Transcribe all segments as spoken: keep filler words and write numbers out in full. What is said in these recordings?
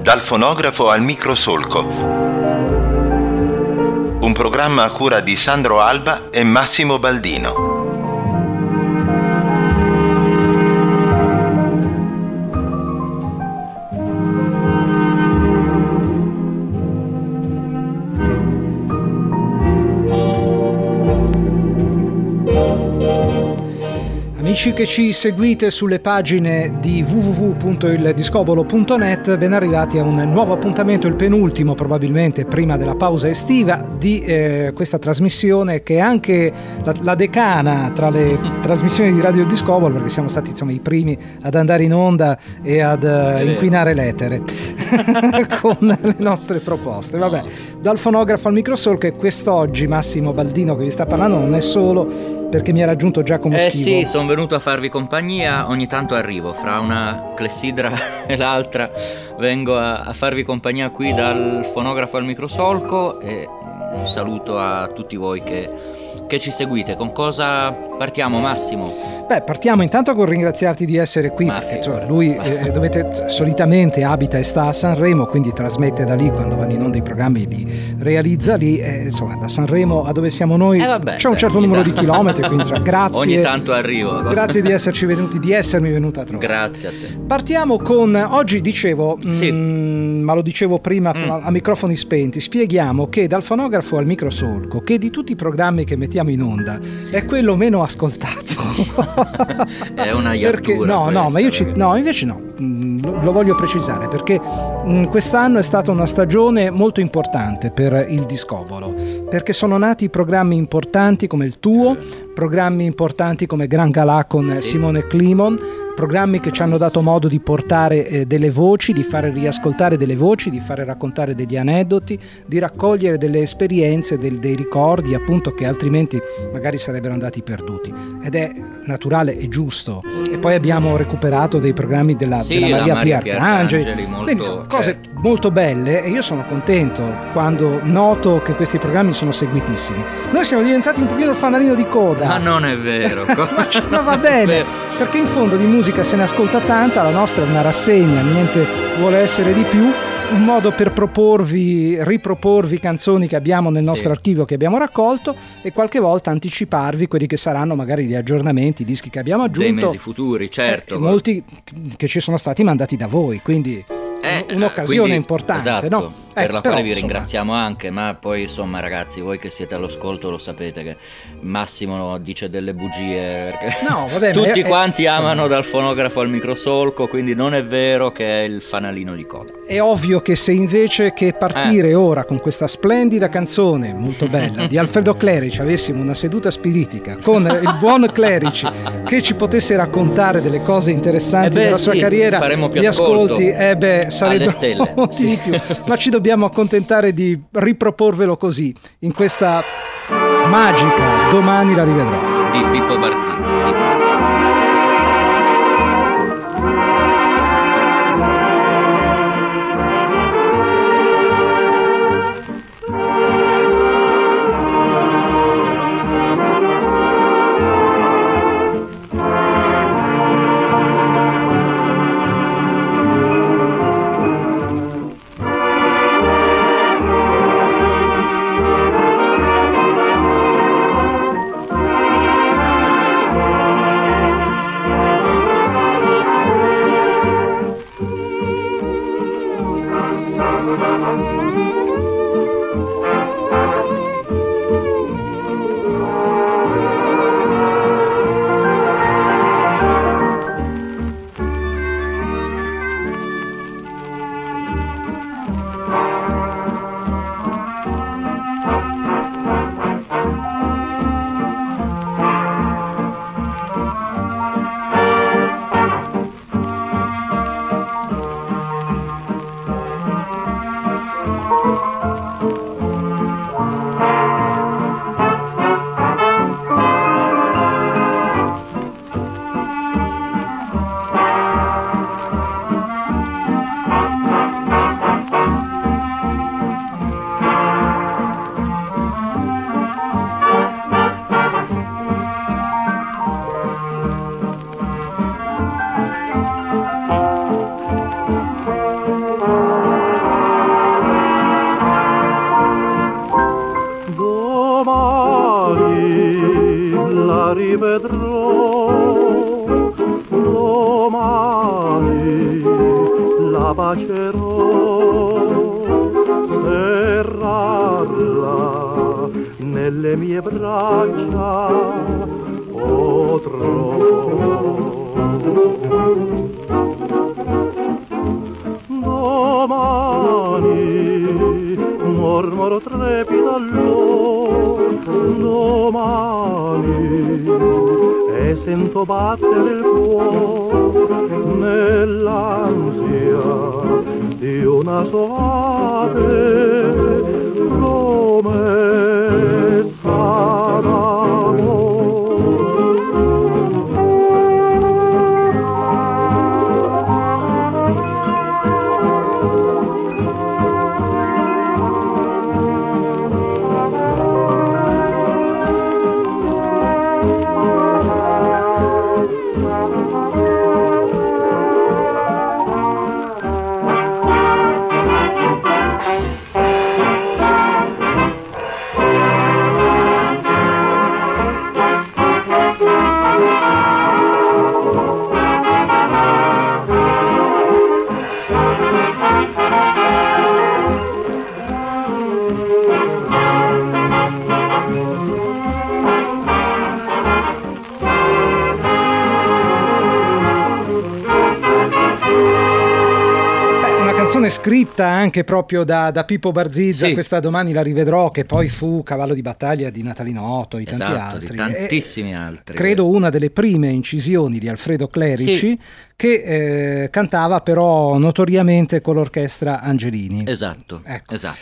Dal fonografo al microsolco. Un programma a cura di Sandro Alba e Massimo Baldino. Amici che ci seguite sulle pagine di w w w punto il discobolo punto net, ben arrivati a un nuovo appuntamento, il penultimo probabilmente prima della pausa estiva di eh, questa trasmissione che è anche la, la decana tra le trasmissioni di Radio Discobolo, perché siamo stati insomma i primi ad andare in onda e ad uh, inquinare l'etere con le nostre proposte. Vabbè, dal fonografo al microsolco, e quest'oggi Massimo Baldino che vi sta parlando non è solo perché mi ha raggiunto Giacomo eh Schivo. Eh sì, sono venuto a farvi compagnia, ogni tanto arrivo, fra una clessidra e l'altra vengo a, a farvi compagnia qui dal fonografo al microsolco, e un saluto a tutti voi che, che ci seguite. Con cosa partiamo, Massimo? Beh, partiamo intanto con ringraziarti di essere qui, Ma perché cioè, lui eh, dovete, solitamente abita e sta a Sanremo, quindi trasmette da lì, quando vanno in onda i programmi li realizza lì, e, insomma da Sanremo a dove siamo noi eh vabbè, c'è un certo numero tanto. di chilometri, quindi cioè, grazie, ogni tanto arrivo. Grazie di esserci venuti, di essermi venuta a trovare. Grazie a te. Partiamo con, oggi dicevo, sì. mh, ma lo dicevo prima mm. a, a microfoni spenti, spieghiamo che dal fonografo al microsolco, che di tutti i programmi che mettiamo in onda sì. è quello meno ascoltato. È una perché no no ma io ci, no invece no lo, lo voglio precisare, perché mh, quest'anno è stata una stagione molto importante per il Discobolo, perché sono nati programmi importanti come il tuo, programmi importanti come Gran Galà con sì. Simone Climon, programmi che ci hanno dato modo di portare eh, delle voci, di fare riascoltare delle voci, di fare raccontare degli aneddoti, di raccogliere delle esperienze, del, dei ricordi appunto che altrimenti magari sarebbero andati perduti, ed è naturale e giusto. E poi abbiamo recuperato dei programmi della, sì, della Maria, Maria P. Arcangeli, molto, quindi sono cose certo. molto belle, e io sono contento quando noto che questi programmi sono seguitissimi. Noi siamo diventati un pochino il fanalino di coda. Ma non è vero. ma, ma va bene, perché in fondo di musica se ne ascolta tanta, la nostra è una rassegna, niente vuole essere di più, un modo per proporvi, riproporvi canzoni che abbiamo nel nostro sì. archivio, che abbiamo raccolto, e qualche volta anticiparvi quelli che saranno magari gli aggiornamenti, i dischi che abbiamo aggiunto dei mesi futuri, certo, eh, molti che ci sono stati mandati da voi, quindi Eh, un'occasione quindi, importante, esatto, no? per eh, la però, quale vi insomma... ringraziamo anche, ma poi insomma ragazzi, voi che siete all'ascolto lo sapete che Massimo dice delle bugie, perché no, vabbè, tutti è, quanti è, amano insomma... dal fonografo al microsolco, quindi non è vero che è il fanalino di coda. È ovvio che se invece che partire eh. ora con questa splendida canzone molto bella di Alfredo Clerici avessimo una seduta spiritica con il buon Clerici che ci potesse raccontare delle cose interessanti eh beh, della sua sì, carriera, faremo più gli ascolto ascolti eh beh sarebbero molti sì. di più, ma ci dobbiamo accontentare di riproporvelo così in questa magica Domani la rivedrò di Pippo Barzizzi, sì. la rivedrò, domani la bacerò, serrarla nelle mie braccia potrò. Domani mormoro trepida all'or, domani e sento battere il cuore nell'ansia di una soave promessa d'amore. Scritta anche proprio da, da Pippo Barzizza, sì. Questa Domani la rivedrò, che poi fu cavallo di battaglia di Natalino Otto e esatto, tanti altri. Di tantissimi e, altri. Credo una delle prime incisioni di Alfredo Clerici, sì. Che eh, cantava però notoriamente con l'orchestra Angelini. Esatto, ecco. esatto.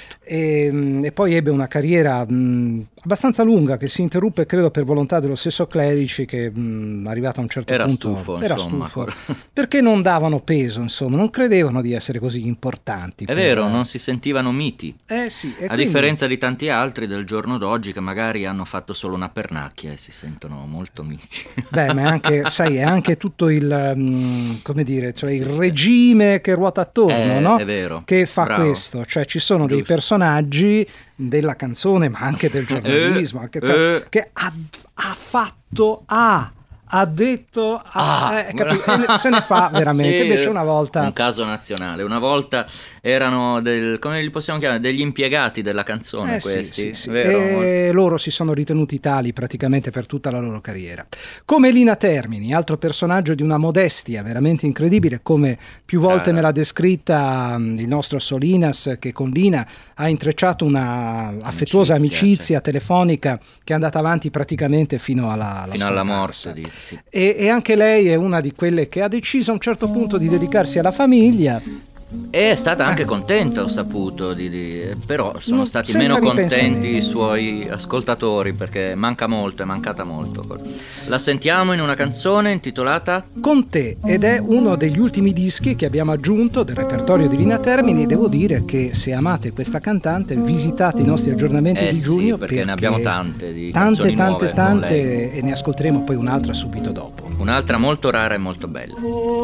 E, e poi ebbe una carriera mh, abbastanza lunga che si interruppe credo per volontà dello stesso Clerici, che mh, arrivato a un certo era punto stufo, era insomma. stufo perché non davano peso, insomma, non credevano di essere così importanti. È per... vero, non si sentivano miti. Eh sì, e a quindi... differenza di tanti altri del giorno d'oggi che magari hanno fatto solo una pernacchia e si sentono molto miti. Beh, ma è anche, sai, è anche tutto il, um, come dire, cioè il regime che ruota attorno, è, no? È vero. Che fa Bravo. questo, cioè ci sono Giusto. dei personaggi della canzone, ma anche del giornalismo, eh, anche, cioè, eh. che ha, ha fatto, ha, ha detto, ha, Ah, eh, capi- e se ne fa veramente. Sì, invece una volta... Un caso nazionale, una volta erano, del, come li possiamo chiamare, degli impiegati della canzone, Eh, questi, sì, sì, sì. vero? E loro si sono ritenuti tali praticamente per tutta la loro carriera. Come Lina Termini, altro personaggio di una modestia veramente incredibile, come più volte Cara. me l'ha descritta um, il nostro Solinas, che con Lina ha intrecciato una affettuosa Amicizia, amicizia certo. telefonica che è andata avanti praticamente fino alla, alla Fino alla scomparsa. morte. Di, sì. E, e anche lei è una di quelle che ha deciso a un certo punto di dedicarsi alla famiglia. E è stata anche contenta, ho saputo, di, di, però sono Non- stati senza meno ripensamenti. contenti i suoi ascoltatori perché manca molto, è mancata molto. La sentiamo in una canzone intitolata Con te, ed è uno degli ultimi dischi che abbiamo aggiunto del repertorio di Lina Termini. Devo dire che se amate questa cantante visitate i nostri aggiornamenti Eh di sì, giugno, perché ne abbiamo tante di tante canzoni tante nuove con tante e ne ascolteremo poi un'altra subito dopo. un'altra molto rara e molto bella.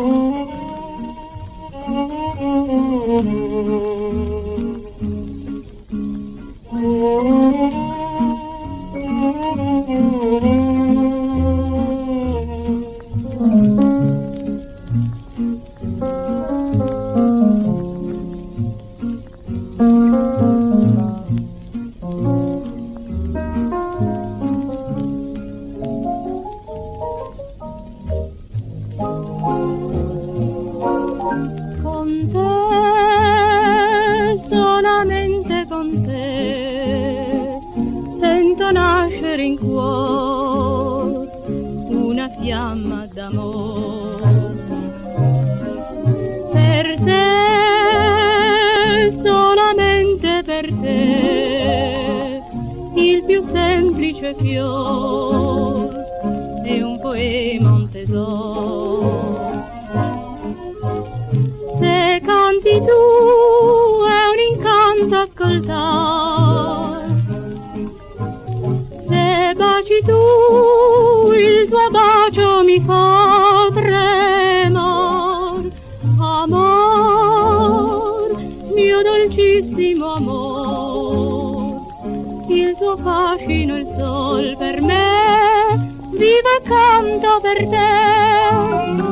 Con te, solamente con te, sento nascere in cuore una fiamma d'amore. Per te, solamente per te, il più semplice fior è un poema, un tesoro. Se canti tu è un incanto ascoltare, se baci tu il tuo bacio mi fa tremar. Amor, mio dolcissimo amor, il tuo fascino il sol per me vivo e canto per te.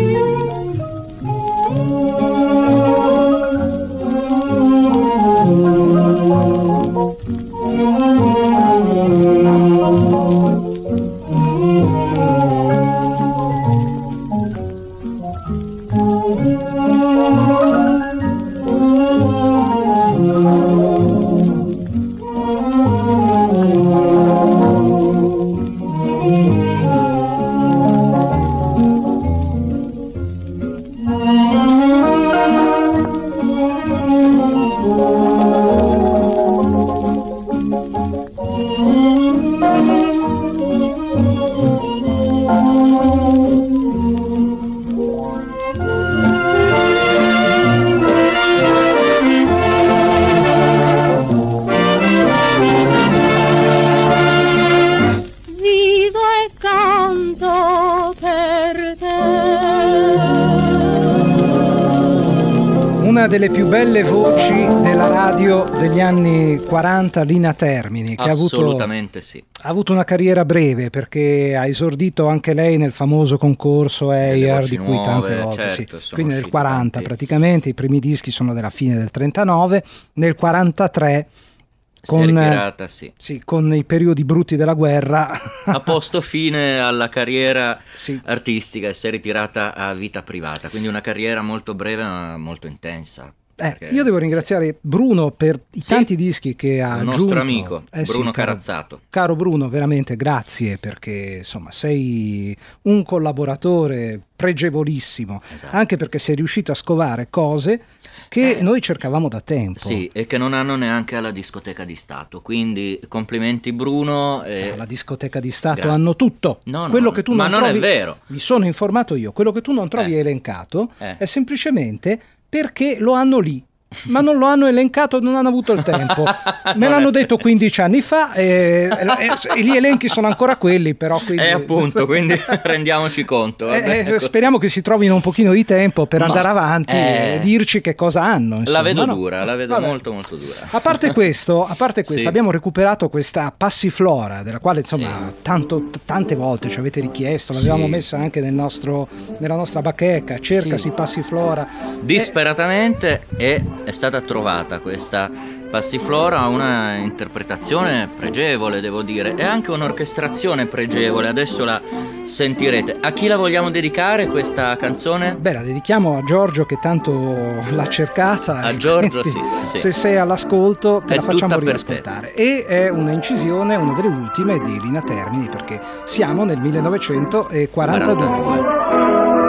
Delle più belle voci della radio degli anni quaranta, Lina Termini, che ha avuto, assolutamente sì. ha avuto una carriera breve, perché ha esordito anche lei nel famoso concorso Eyer, di cui nuove, tante volte certo, sì. Quindi nel quaranta tanti. Praticamente i primi dischi sono della fine del trentanove, nel quarantatré con, si è ritirata, sì. Sì, con i periodi brutti della guerra ha posto fine alla carriera sì. artistica e si è ritirata a vita privata, quindi una carriera molto breve ma molto intensa. Eh, io devo ringraziare sì. Bruno per i sì. tanti dischi che ha il aggiunto. nostro amico eh, Bruno sì, caro, Carazzato. Caro Bruno, veramente grazie, perché insomma sei un collaboratore pregevolissimo, esatto. Anche perché sei riuscito a scovare cose che eh, noi cercavamo da tempo. Sì, e che non hanno neanche alla discoteca di Stato, quindi complimenti Bruno. E... Eh, la discoteca di Stato Grazie. hanno tutto. No, no, quello che tu ma non, non trovi, è vero. Mi sono informato io, quello che tu non trovi eh. elencato eh. è semplicemente perché lo hanno lì. Ma non lo hanno elencato, non hanno avuto il tempo. Me l'hanno detto quindici anni fa e, e, e gli elenchi sono ancora quelli, però quindi... Eh appunto, quindi rendiamoci conto. Eh, eh, speriamo che si trovino un pochino di tempo per Ma, andare avanti eh, e dirci che cosa hanno. Insomma. La vedo no? dura, la vedo Vabbè. molto molto dura. A parte questo, a parte questo sì. abbiamo recuperato questa Passiflora, della quale insomma sì. tanto, t- tante volte ci avete richiesto, l'avevamo sì. messa anche nel nostro, nella nostra bacheca, cercasi sì. Passiflora. Disperatamente e è stata trovata questa Passiflora, ha una interpretazione pregevole, devo dire, e anche un'orchestrazione pregevole. Adesso la sentirete. A chi la vogliamo dedicare questa canzone? Beh, la dedichiamo a Giorgio, che tanto l'ha cercata. A Giorgio, sì, sì. Se sei all'ascolto te è la facciamo per riascoltare. E è una incisione, una delle ultime di Lina Termini, perché siamo nel millenovecentoquarantadue. quarantadue.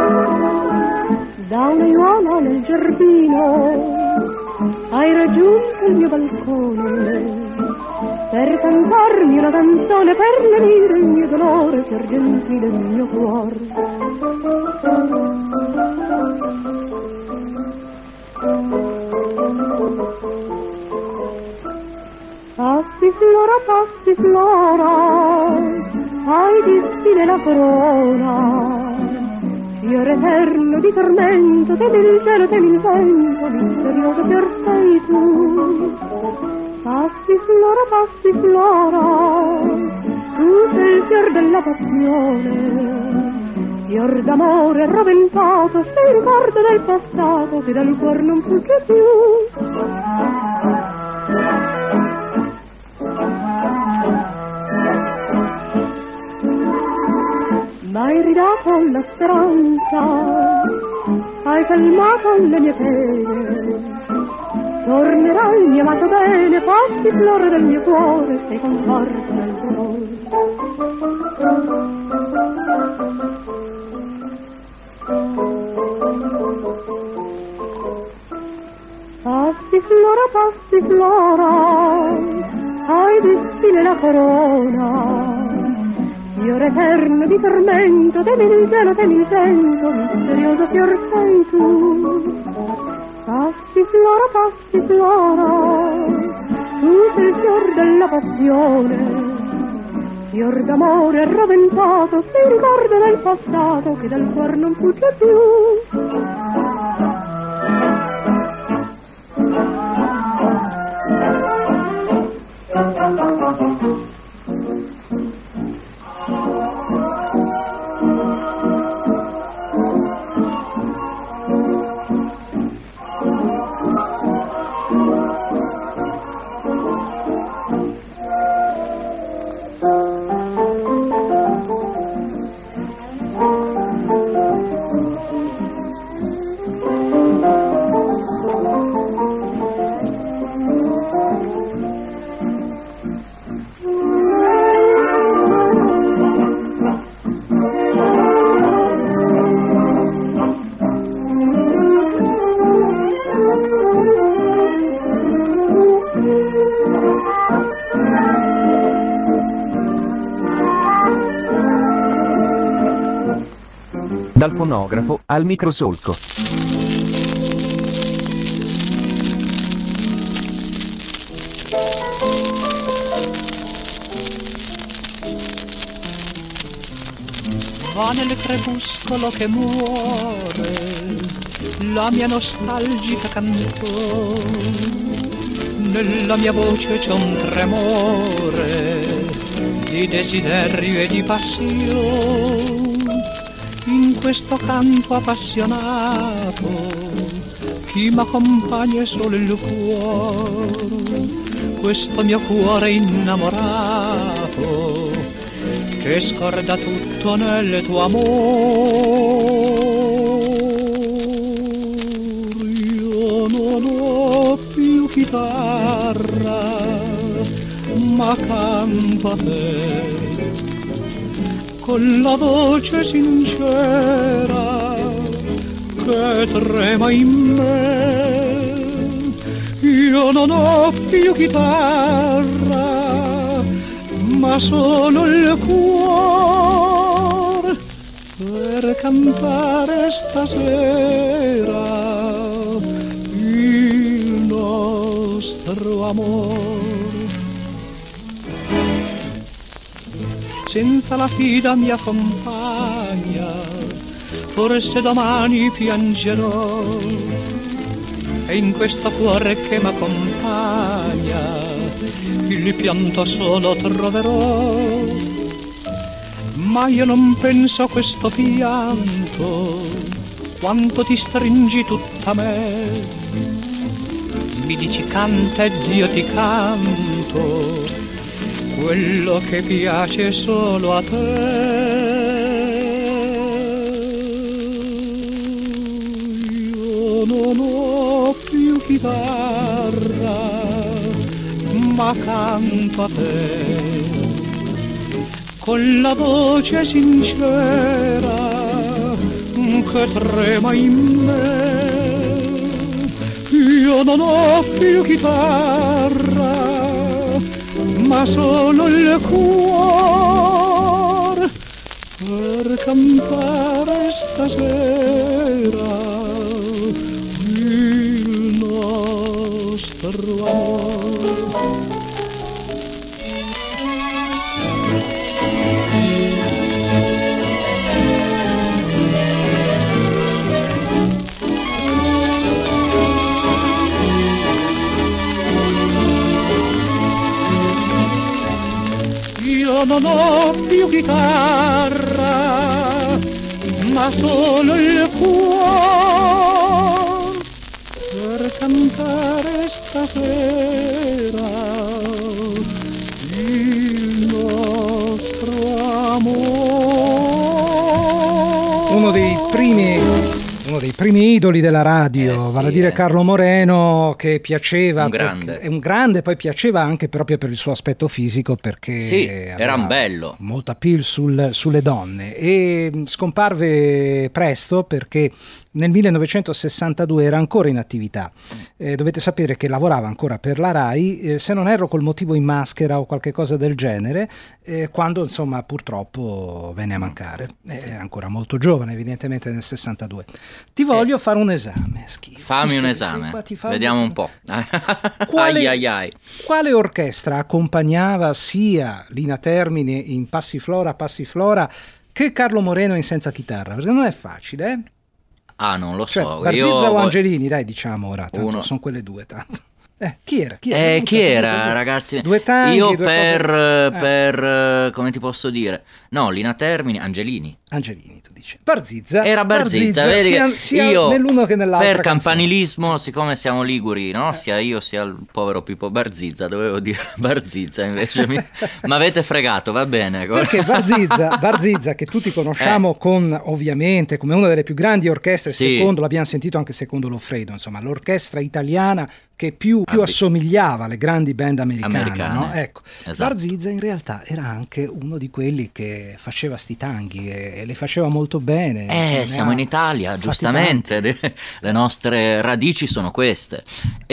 Da una aiuola nel giardino hai raggiunto il mio balcone per cantarmi una canzone, per lenire il mio dolore, per gentile il mio cuore. Passiflora, passiflora, hai di stile la corona, fiore eterno di tormento, temi il cielo, temi il vento, misterioso fior sei tu. Passiflora, passiflora, tu sei il fior della passione, fior d'amore roventato, sei ricordo del passato che dal cuor non fugge più. M'hai ridato la speranza, hai calmato le mie pene, tornerai mio amato bene, passiflora del mio cuore, sei conforto nel dolore. Passiflora, passiflora, hai di stile la corona, fiore eterno di tormento, temi il cielo, temi il vento, misterioso fior sei tu. Passiflora, passiflora, tu sei il fior della passione, fior d'amore roventato, sei ricordo del passato che dal cuor non fugge più. Dal fonografo al microsolco. Va nel crepuscolo che muore la mia nostalgica canzone, nella mia voce c'è un tremore di desiderio e di passione. In questo canto appassionato chi m'accompagna è solo il cuore, questo mio cuore innamorato che scorda tutto nel tuo amore. Io non ho più chitarra, ma canto a te con la voce sincera che trema in me. Io non ho più chitarra, ma solo il cuore per cantare stasera il nostro amore. Senza la fida mia compagna, forse domani piangerò, e in questo cuore che m'accompagna il pianto solo troverò. Ma io non penso a questo pianto quanto ti stringi tutta me. Mi dici canta ed io ti canto quello che piace solo a te. Io non ho più chitarra, ma canto a te con la voce sincera che trema in me. Io non ho più chitarra, ma solo il cuore per cantare stasera il nostro amore. Io non ho più chitarra, ma solo il cuore per cantare stasera il nostro amore. Uno dei primi uno dei primi idoli della radio, eh sì, vale a dire eh. Carlo Moreno, che piaceva, Un grande. è un grande, poi piaceva anche proprio per il suo aspetto fisico, perché Sì, aveva era un bello. molto appeal sul- sulle donne, e scomparve presto perché nel millenovecentosessantadue era ancora in attività. Eh, dovete sapere che lavorava ancora per la RAI, eh, se non erro col motivo in maschera o qualche cosa del genere, eh, quando insomma purtroppo venne a mancare. Eh, era ancora molto giovane evidentemente nel sessantadue. Ti voglio fare un esame, schifo. Fammi un Questo- esame, sì, qua ti fa- vediamo un po'. Quale- ai ai ai. Quale orchestra accompagnava sia Lina Termini in Passiflora, Passiflora, che Carlo Moreno in Senza Chitarra? Perché non è facile, eh? Ah, non lo Cioè, so. Barzizza io o vo- Angelini, dai, diciamo ora, tanto Uno. sono quelle due, tanto. Eh, chi era? Chi era? Eh, Dunque, chi era, dunque, ragazzi? Due tanghi, Io due per, cose- eh, per, eh, come ti posso dire? No, Lina Termini, Angelini. Angelini, tu dici. Barzizza. Era Barzizza, vedi sia, che sia io nell'uno che nell'altro. per campanilismo, siccome siamo liguri, no? Sia io sia il povero Pippo Barzizza, dovevo dire Barzizza, invece mi avete fregato, va bene. Perché Barzizza, Barzizza, che tutti conosciamo con, ovviamente, come una delle più grandi orchestre, Sì. secondo, l'abbiamo sentito anche secondo Loffredo, insomma, l'orchestra italiana che più, più Abbi- assomigliava alle grandi band americane, Americane. no? Ecco, Esatto. Barzizza in realtà era anche uno di quelli che faceva sti tanghi e, e le faceva molto bene. Eh, insomma, siamo ne in ha Italia, fatti giustamente, tanti. de- le nostre radici sono queste. E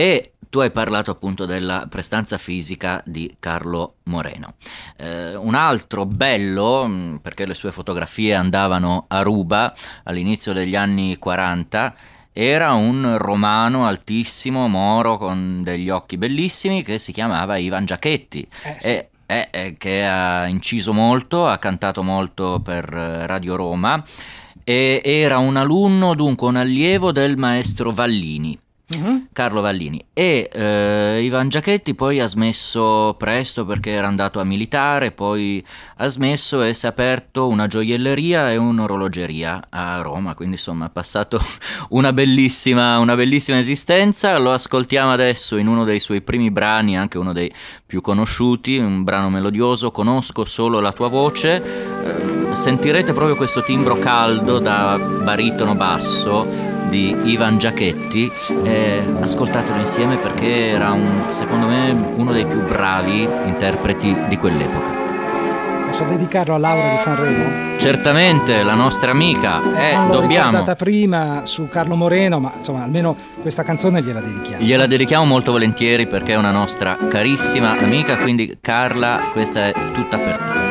tu hai parlato appunto della prestanza fisica di Carlo Moreno. Eh, un altro bello, perché le sue fotografie andavano a ruba all'inizio degli anni quaranta, era un romano altissimo, moro, con degli occhi bellissimi, che si chiamava Ivan Giachetti. Eh, sì. e, e, e che ha inciso molto, ha cantato molto per Radio Roma, e era un alunno, dunque un allievo del maestro Vallini. Uh-huh. Carlo Vallini. E eh, Ivan Giachetti poi ha smesso presto perché era andato a militare, poi ha smesso e si è aperto una gioielleria e un'orologeria a Roma, quindi insomma ha passato una bellissima, una bellissima esistenza. Lo ascoltiamo adesso in uno dei suoi primi brani, anche uno dei più conosciuti, un brano melodioso, Conosco solo la tua voce. Eh, sentirete proprio questo timbro caldo da baritono basso di Ivan Giachetti. Eh, ascoltatelo insieme perché era un, secondo me uno dei più bravi interpreti di quell'epoca. Posso dedicarlo a Laura di Sanremo? Certamente, la nostra amica. Eh, eh, non l'ho dobbiamo. ricordata prima su Carlo Moreno, ma insomma almeno questa canzone gliela dedichiamo. Gliela dedichiamo molto volentieri perché è una nostra carissima amica, quindi Carla, questa è tutta per te.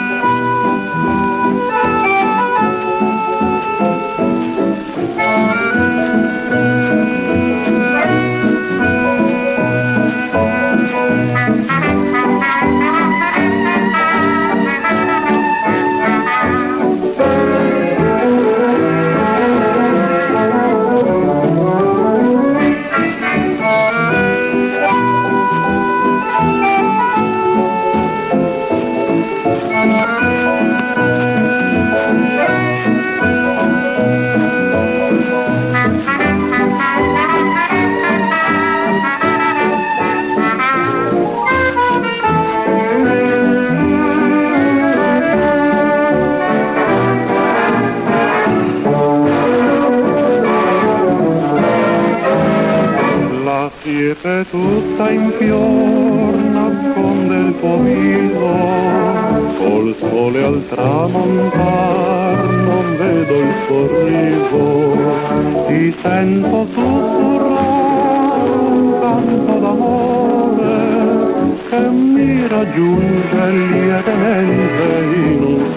Siepe tutta in fior nasconde il tuo viso, col sole al tramontar non vedo il sorriso, ti sento sussurrare un canto d'amore che mi raggiunge lievemente in un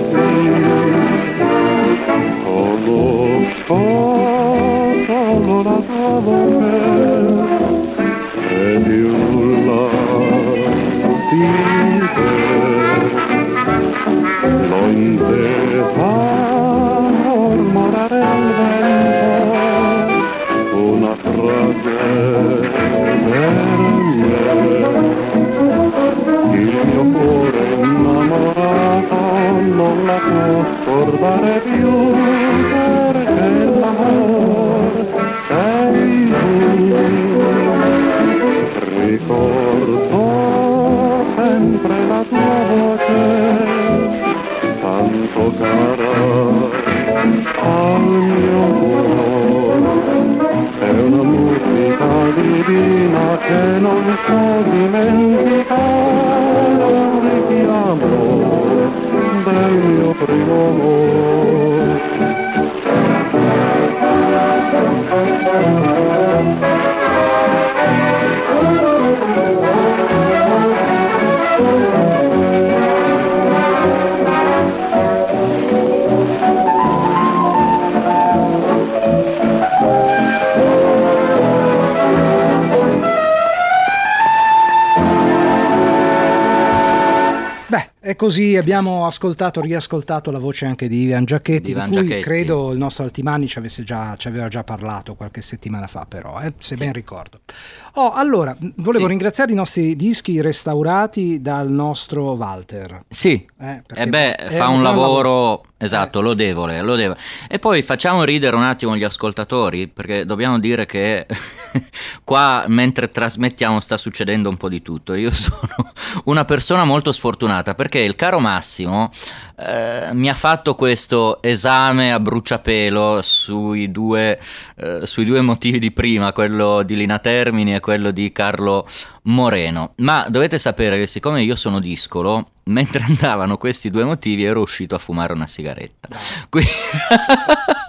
sospiro. Conosco solo la tua voce e di nulla dire, l'ho intesa mormorare al vento una frase per me. Il mio cuore innamorato non la può scordare più, perché l'amore sei tu. Ricordo sempre la tua voce, tanto cara al mio cuore. È una musica divina che non so dimenticare, un richiamo del mio primo amore. E così abbiamo ascoltato, riascoltato la voce anche di Ivan Giachetti, di, Ivan di cui Giachetti. credo il nostro Altimani ci, avesse già, ci aveva già parlato qualche settimana fa, però, eh, se sì. ben ricordo. Oh, allora, volevo sì. ringraziare i nostri dischi restaurati dal nostro Walter. Sì, eh, e beh, fa un, un lavoro... lavoro... Esatto, eh. lodevole, lodevole. E poi facciamo ridere un attimo gli ascoltatori, perché dobbiamo dire che qua mentre trasmettiamo sta succedendo un po' di tutto. Io sono una persona molto sfortunata perché il caro Massimo eh, mi ha fatto questo esame a bruciapelo sui due, eh, sui due motivi di prima, quello di Lina Termini e quello di Carlo Moreno. Ma dovete sapere che siccome io sono discolo, mentre andavano questi due motivi ero uscito a fumare una sigaretta. Quindi...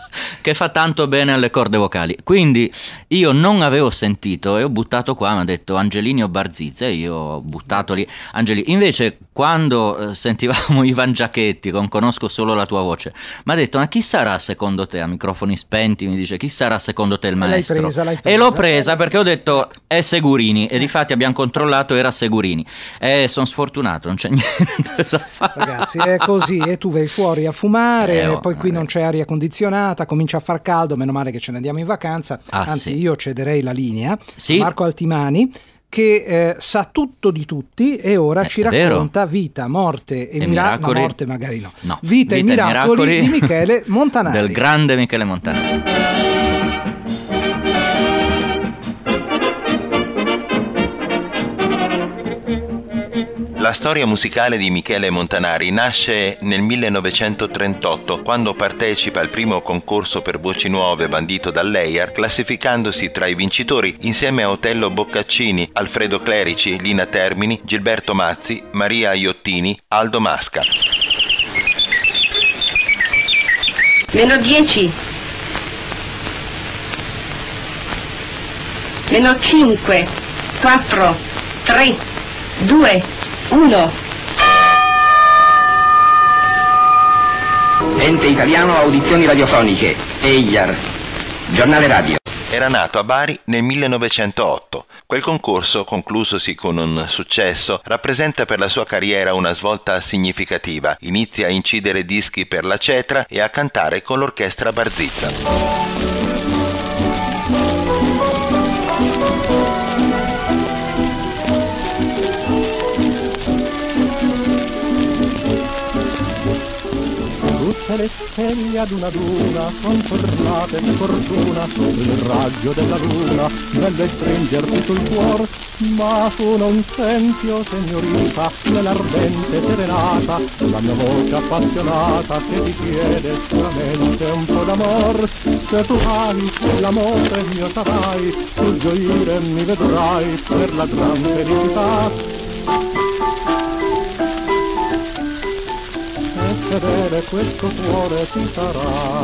che fa tanto bene alle corde vocali. Quindi io non avevo sentito e ho buttato qua, mi ha detto Angelini o Barzizza, e io ho buttato lì Angelini. Invece quando eh, sentivamo Ivan Giachetti con Conosco solo la tua voce, mi ha detto ma chi sarà secondo te, a microfoni spenti mi dice, chi sarà secondo te il maestro? L'hai presa, l'hai presa. E l'ho presa perché ho detto è Segurini, e difatti abbiamo controllato, era Segurini, e sono sfortunato, non c'è niente da fare. Ragazzi, è così, e tu vai fuori a fumare, Eh, oh, poi qui eh. non c'è aria condizionata, comincia a far caldo, meno male che ce ne andiamo in vacanza. Ah, Anzi, sì. io cederei la linea Sì. a Marco Altimani, che eh, sa tutto di tutti e ora Eh, ci è vero. racconta vita, morte e, E mira- miracoli. no, morte magari no. No, Vita, e miracoli, di Michele Montanari. Del grande Michele Montanari. La storia musicale di Michele Montanari nasce nel millenovecentotrentotto, quando partecipa al primo concorso per voci nuove bandito dall'E I A R, classificandosi tra i vincitori insieme a Otello Boccaccini, Alfredo Clerici, Lina Termini, Gilberto Mazzi, Maria Iottini, Aldo Masca. Meno dieci. Meno cinque. Quattro. Tre. Due. Uno. Ente Italiano Audizioni Radiofoniche, E I A R, giornale radio. Era nato a Bari nel millenovecentootto. Quel concorso, conclusosi con un successo, rappresenta per la sua carriera una svolta significativa. Inizia a incidere dischi per la Cetra e a cantare con l'orchestra Barzizza. Tutte le stelle ad una luna son tornate di fortuna, il raggio della luna nelle stringerti sul cuor, ma tu non senti, oh signorita, nell'ardente serenata, la mia voce appassionata che ti chiede solamente un po' d'amor. Se tu hai l'amore mio sarai, tu gioire mi vedrai per la gran felicità. Vedere questo cuore ti sarà.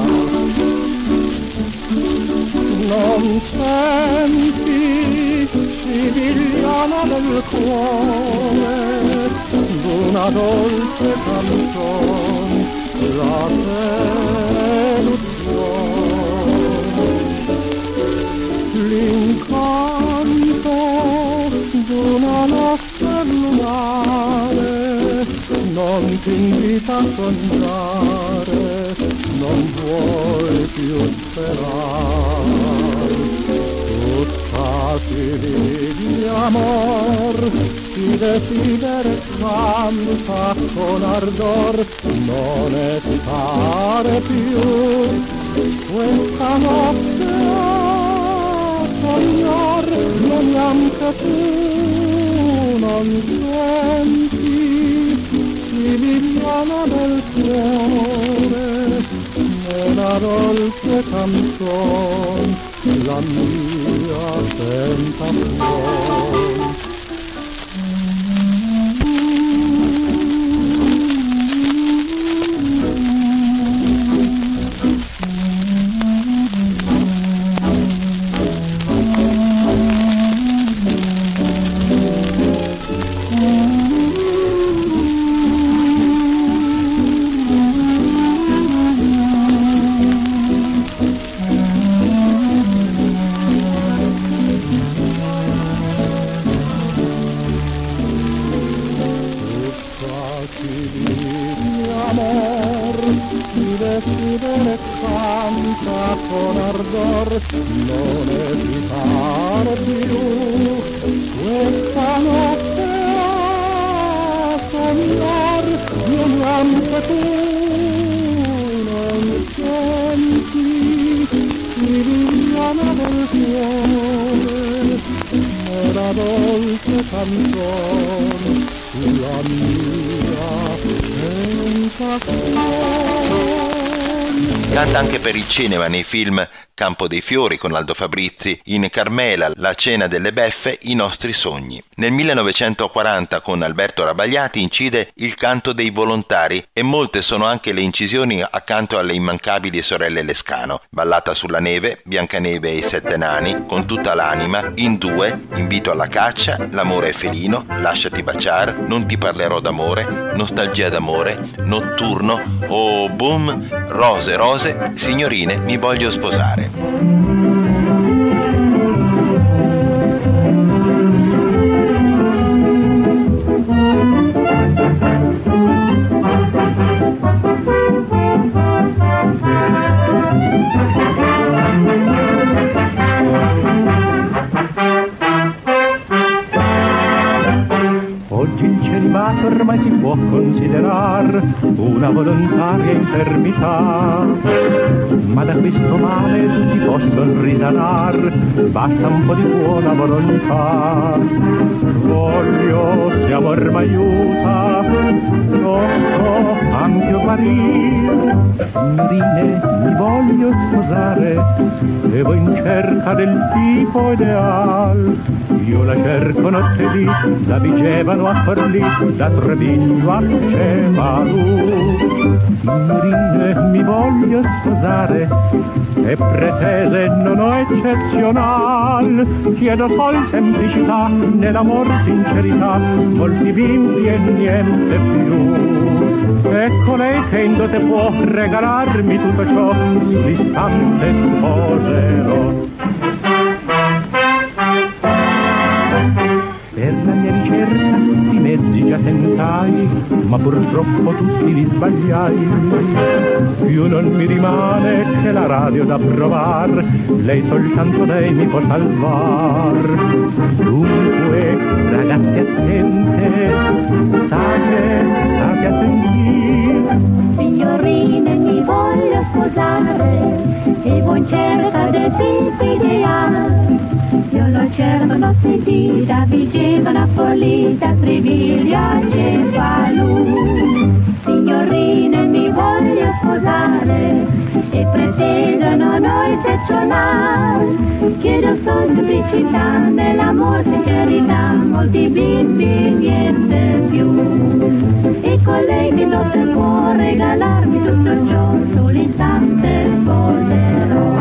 Non senti, Siciliana del cuore, d'una dolce canzone, la seduzione, l'incanto d'una notte lunare. Non ti invita a sognare, non vuoi più sperare. Tutta ti di amor, ti desideri canta con ardor, non esitare più. Questa notte a sognar, non neanche tu non senti. Siciliana del cuore, nella dolce canzone, la mia tentazione. Decidere canta con ardor, non esitare più. Questa notte a sognar, io neanche tu non senti, Siciliana del cuore, nella dolce canzone, la mia tentazione. Canta anche per il cinema nei film Campo dei Fiori con Aldo Fabrizi, in Carmela, La cena delle beffe, I nostri sogni. Nel millenovecentoquaranta con Alberto Rabagliati incide Il canto dei volontari e molte sono anche le incisioni accanto alle immancabili sorelle Lescano. Ballata sulla neve, Biancaneve e i sette nani, Con tutta l'anima, In due, Invito alla caccia, L'amore è felino, Lasciati baciar, Non ti parlerò d'amore, Nostalgia d'amore, Notturno, Oh boom, Rose rose, Signorine mi voglio sposare. Oggi il celibato ormai si può considerare una volontaria infermità, ma da questo male tutti possono risanar, basta un po' di buona volontà. Voglio, se amor m'aiuta, posso anche guarire. Signorine, mi voglio sposare e voi in cerca del tipo ideale. Io la cerco notte di, da Vigevano a Forlì, da Treviglio a Cefalù. Signorine, mi voglio sposare e pretese non ho eccezional. Chiedo sol semplicità, nell'amor sincerità, molti bimbi e niente più. Ecco lei che in dote può regalarmi tutto ciò, sull'istante sposerò. Per la mia ricerca tutti i mezzi già tentai, ma purtroppo tutti li sbagliai. Più non mi rimane che la radio da provar, lei soltanto lei mi può salvar. Dunque, ragazze attente, state, state a sentire. Signorine, mi voglio sposare e voi in cerca del tipo ideale. Io lo cerco notte di, da Vigevano a Forlì, da Treviglio a Cefalù. Signorine, mi voglio sposare e pretendo non ho eccezionale. Chiedo semplicità, nell'amor sincerità, molti bimbi e niente più. E con lei che dote può regalarmi tutto ciò, sull'istante sposerò.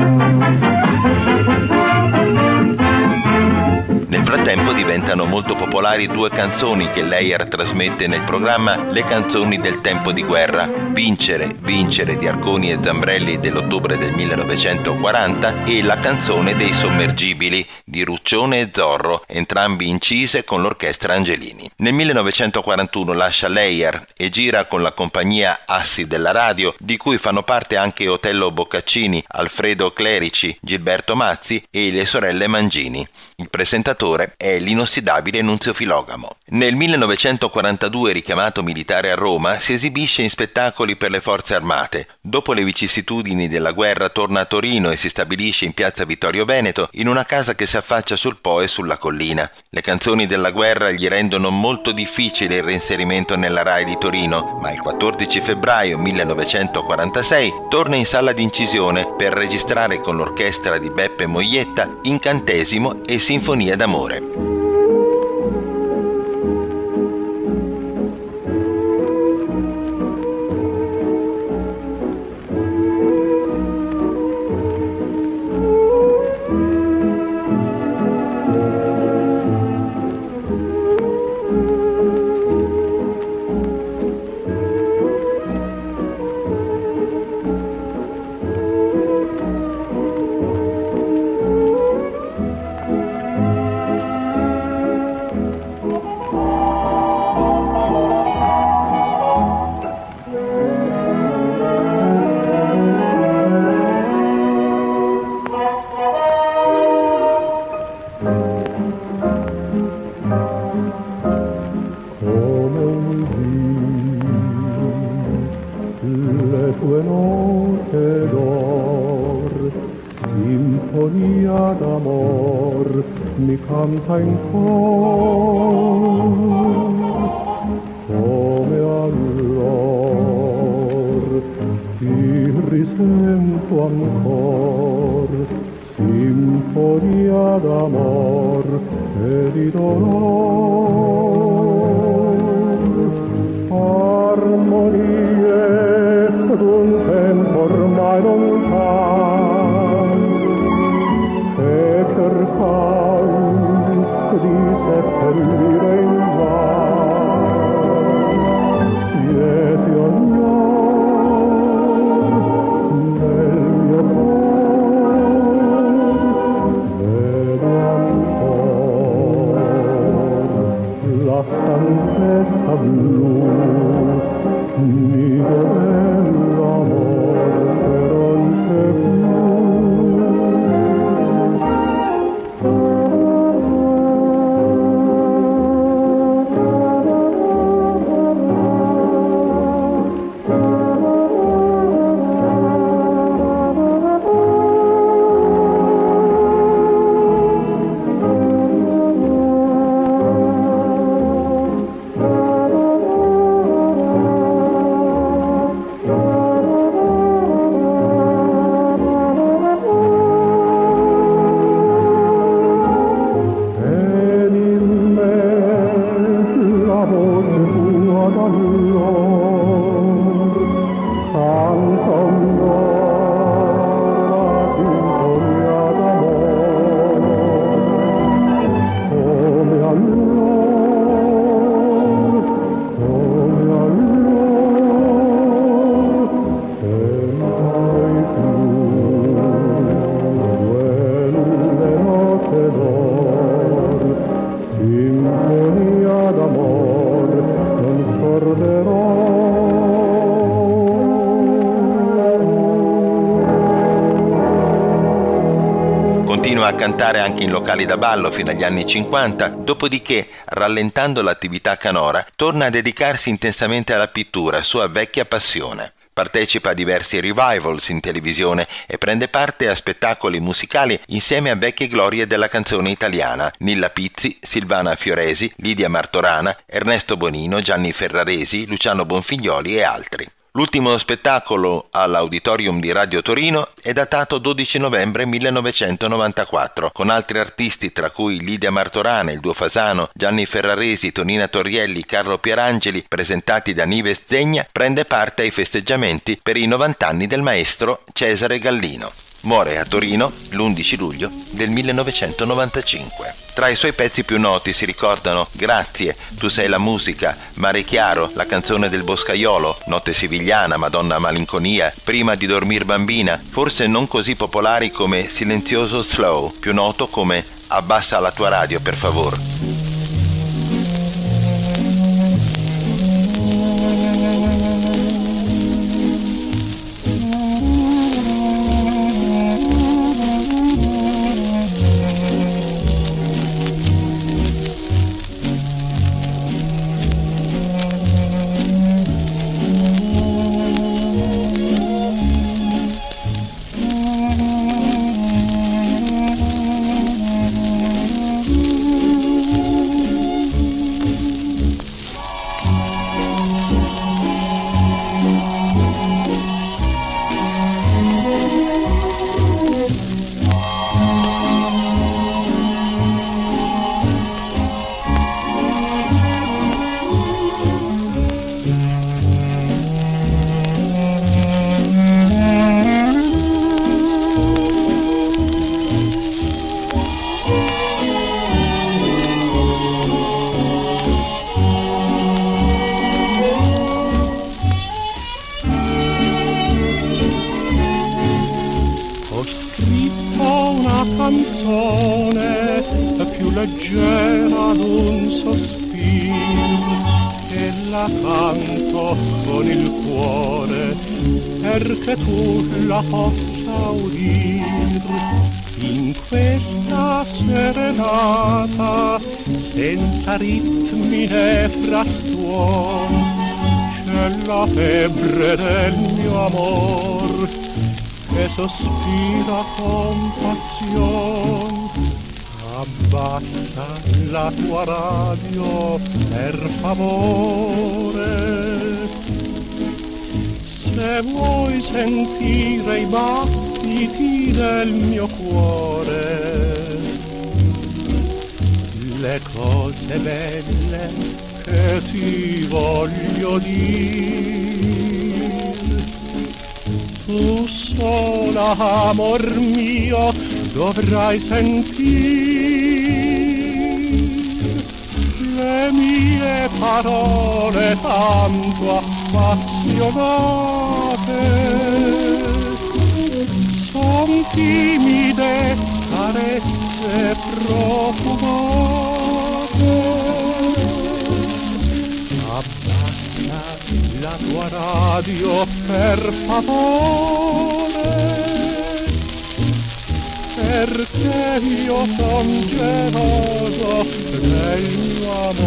Nel frattempo diventano molto popolari due canzoni che Leyer trasmette nel programma Le canzoni del tempo di guerra, Vincere, Vincere di Arconi e Zambrelli dell'ottobre del millenovecentoquaranta e La canzone dei sommergibili di Ruccione e Zorro, entrambi incise con l'orchestra Angelini. Nel millenovecentoquarantuno lascia Leyer e gira con la compagnia Assi della Radio, di cui fanno parte anche Otello Boccaccini, Alfredo Clerici, Gilberto Mazzi e le sorelle Mangini. Il presentatore è l'inossidabile Nunzio Filogamo. Nel millenovecentoquarantadue, richiamato militare a Roma, si esibisce in spettacoli per le forze armate. Dopo le vicissitudini della guerra torna a Torino e si stabilisce in piazza Vittorio Veneto in una casa che si affaccia sul Po e sulla collina. Le canzoni della guerra gli rendono molto difficile il reinserimento nella Rai di Torino, ma il quattordici febbraio millenovecentoquarantasei torna in sala d'incisione per registrare con l'orchestra di Beppe Moietta Incantesimo e Sinfonia d'amore. Mi canta in cor come allor ti risento sento ancor sinfonia d'amor e di dolor, armonie d'un tempo ormai lontan, che cercan di seppellire in van. Siete ognor nel mio cuore, vedo ancor la stanzetta blu, nido dell'amor che non c'è più. Continua a cantare anche in locali da ballo fino agli anni cinquanta, dopodiché, rallentando l'attività canora, torna a dedicarsi intensamente alla pittura, sua vecchia passione. Partecipa a diversi revivals in televisione e prende parte a spettacoli musicali insieme a vecchie glorie della canzone italiana: Nilla Pizzi, Silvana Fioresi, Lidia Martorana, Ernesto Bonino, Gianni Ferraresi, Luciano Bonfiglioli e altri. L'ultimo spettacolo all'Auditorium di Radio Torino è datato dodici novembre millenovecentonovantaquattro, con altri artisti tra cui Lidia Martorana, il Duo Fasano, Gianni Ferraresi, Tonina Torrielli, Carlo Pierangeli, presentati da Nives Zegna. Prende parte ai festeggiamenti per i novanta anni del maestro Cesare Gallino. Muore a Torino l'undici luglio del millenovecentonovantacinque. Tra i suoi pezzi più noti si ricordano Grazie, Tu sei la musica, Mare chiaro, La canzone del boscaiolo, Notte sivigliana, Madonna malinconia, Prima di dormir bambina, forse non così popolari come Silenzioso slow, più noto come Abbassa la tua radio per favor. Canzone più leggera d'un sospiro, e la canto con il cuore perché tu la possa udir. In questa serenata senza ritmi né frastuon c'è la febbre del mio amor che sospira con passion. Abbassa la tua radio per favore, Se vuoi sentire i battiti del mio cuore, le cose belle che ti voglio dire, tu sola, amor mio, dovrai sentire le mie parole tanto appassionate. Son timide carezze profumate. Abbassa la tua radio per favore, perché io son geloso del mio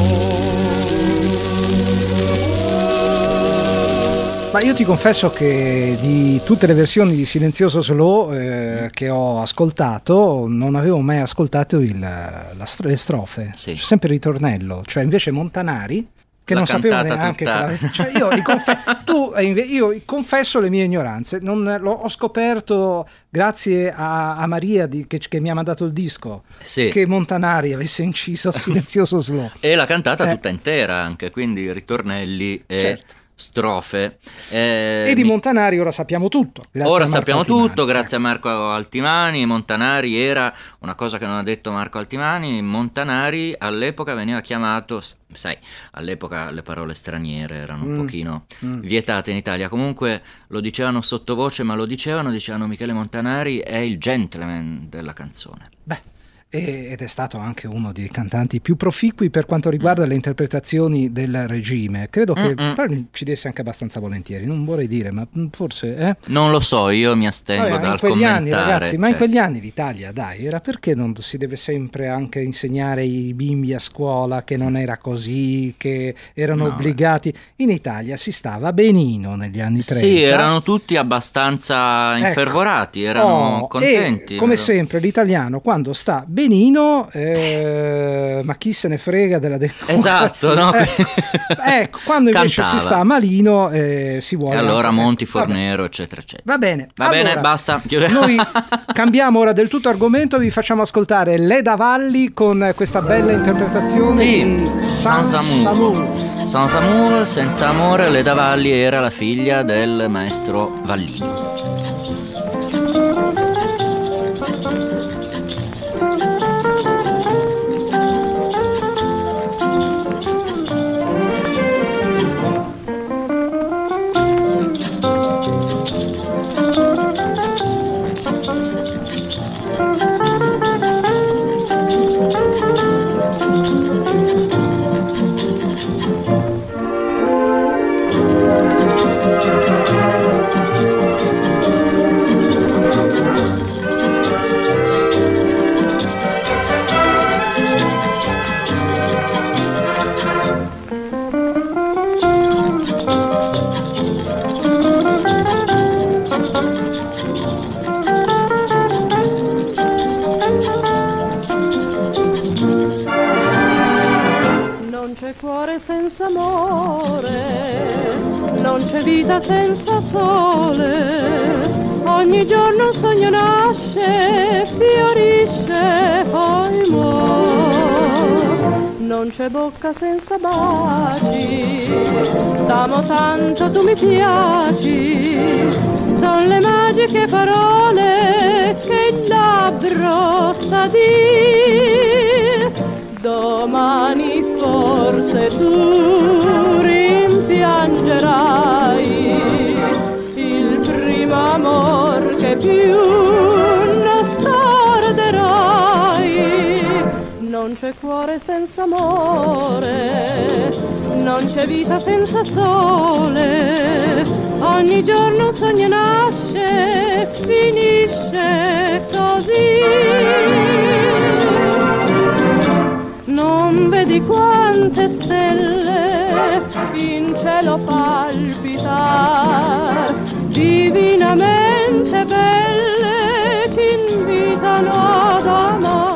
amore. Ma io ti confesso che di tutte le versioni di Silenzioso Slow eh, che ho ascoltato non avevo mai ascoltato il, la, le strofe, sì. C'è sempre il ritornello, cioè invece Montanari che l'ha non sapevo neanche tutta... che cioè io, confe- tu, io confesso le mie ignoranze, non, lo, ho scoperto grazie a, a Maria di, che, che mi ha mandato il disco, sì. che Montanari avesse inciso Silenzioso Slow e l'ha cantata eh. tutta intera anche, quindi ritornelli e certo. strofe eh, e di Montanari ora sappiamo tutto, ora sappiamo Altimani. tutto grazie ecco. a Marco Altimani. Montanari era una cosa che non ha detto Marco Altimani. Montanari all'epoca veniva chiamato, sai, all'epoca le parole straniere erano un mm. pochino mm. vietate in Italia, comunque lo dicevano sottovoce, ma lo dicevano dicevano Michele Montanari è il gentleman della canzone. Beh, ed è stato anche uno dei cantanti più proficui per quanto riguarda mm. le interpretazioni del regime. Credo che ci desse anche abbastanza volentieri, non vorrei dire, ma forse eh? non lo so, io mi astengo Vabbè, dal in quegli commentare, anni, ragazzi, cioè. ma in quegli anni l'Italia, dai, era perché non si deve sempre anche insegnare i bimbi a scuola che non era così, che erano no, obbligati. In Italia si stava benino negli anni trenta. Sì, erano tutti abbastanza infervorati, ecco. erano oh, contenti. E, come però. sempre l'italiano quando sta benino eh, ma chi se ne frega della democrazia, esatto, no? ecco, ecco, quando invece Cantava. si sta malino eh, si vuole e allora anche, Monti ecco, Fornero vabbè. eccetera eccetera. Va bene, va allora, bene, basta. Noi cambiamo ora del tutto argomento, vi facciamo ascoltare Leda Valli con questa bella interpretazione sì, di Sans Amour. Sans Amour, senza amore. Leda Valli era la figlia del maestro Vallini. Senza amore, non c'è vita senza sole, ogni giorno un sogno nasce, fiorisce, poi muore. Non c'è bocca senza baci, t'amo tanto, tu mi piaci, son le magiche parole che il labbro sa dire. Domani forse tu rimpiangerai il primo amor che più non scorderai. Non c'è cuore senza amore, non c'è vita senza sole, ogni giorno un sogno nasce, finisce così. Non vedi quante stelle in cielo palpitar, divinamente belle ci invitano ad amare.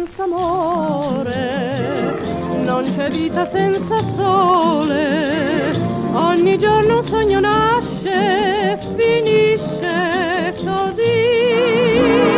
senza amore, non c'è vita senza sole, ogni giorno un sogno nasce, finisce così.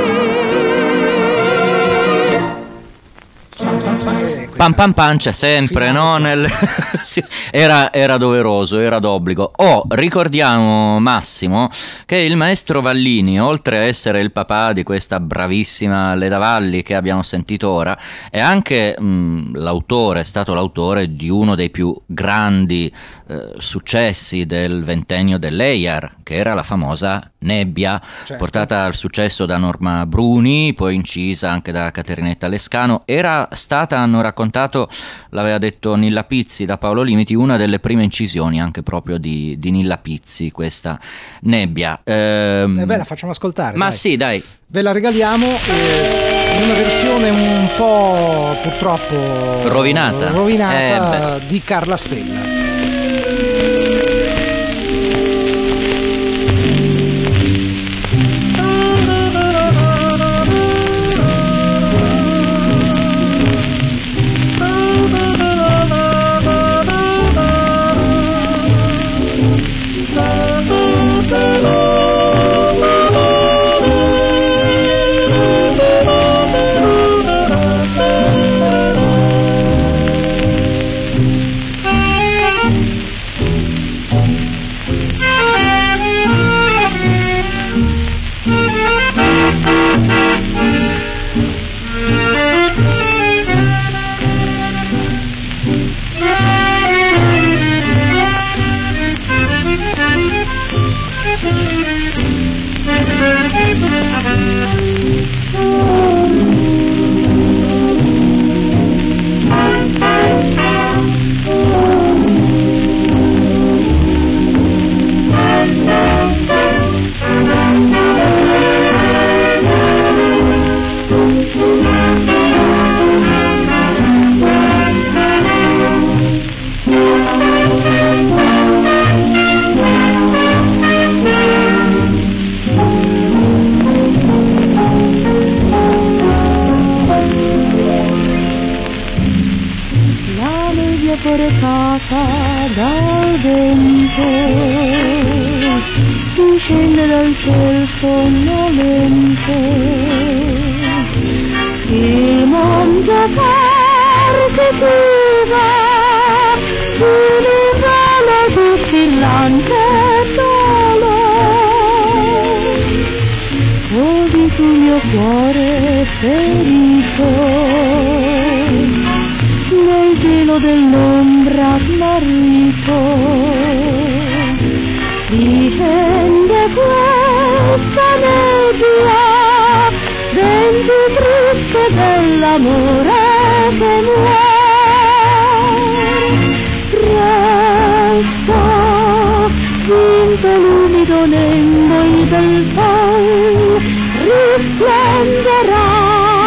Pam pam pam c'è sempre, no? Nel... sì, era, era doveroso, era d'obbligo. Oh, ricordiamo, Massimo, che il maestro Vallini, oltre a essere il papà di questa bravissima Leda Valli che abbiamo sentito ora, è anche mh, l'autore, è stato l'autore di uno dei più grandi eh, successi del ventennio dell'E I A R, che era la famosa Nebbia, certo, portata al successo da Norma Bruni, poi incisa anche da Caterinetta Lescano. Era stata, hanno raccontato, l'aveva detto Nilla Pizzi da Paolo Limiti, una delle prime incisioni anche proprio di, di Nilla Pizzi, questa Nebbia. Ehm... Eh beh, la facciamo ascoltare. Ma dai. sì, dai. Ve la regaliamo eh, in una versione un po' purtroppo rovinata, rovinata eh di Carla Stella. portata dal vento, si scende dal ciel sonnolento, il mondo parte chiusa, si rivela sfilante solo, così sul mio cuore ferito, nel gelo dell'ombra smarrito, si scende questa nebbia, vento triste dell'amore che muore. Resta vinto l'umido lembo del sol, risplenderà.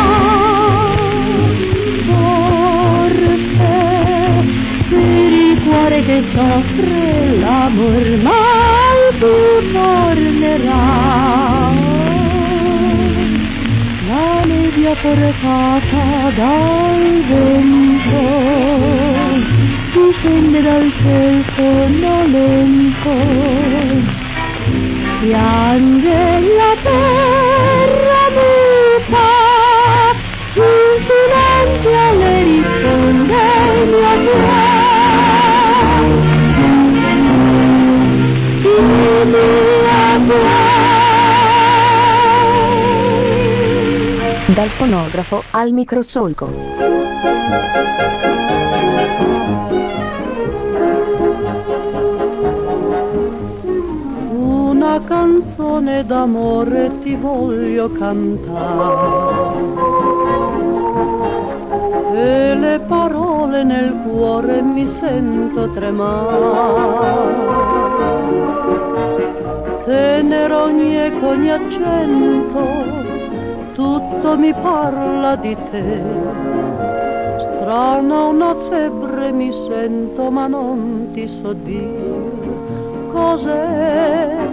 Cuore che soffre l'amor mai più tornerà. La nebbia portata dal vento si scende dal ciel sonnolento, piange la terra muta, in silenzio le risponde il mio cuore. Dal fonografo al microsolco. Una canzone d'amore ti voglio cantare, e le parole nel cuore mi sento tremare. Tenero ogni eco, ogni accento, tutto mi parla di te. Strana una febbre mi sento, ma non ti so dire cos'è.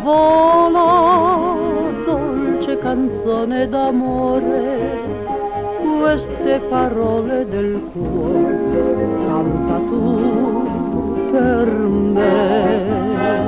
Vola, dolce canzone d'amore, queste parole del cuore, canta tu per me.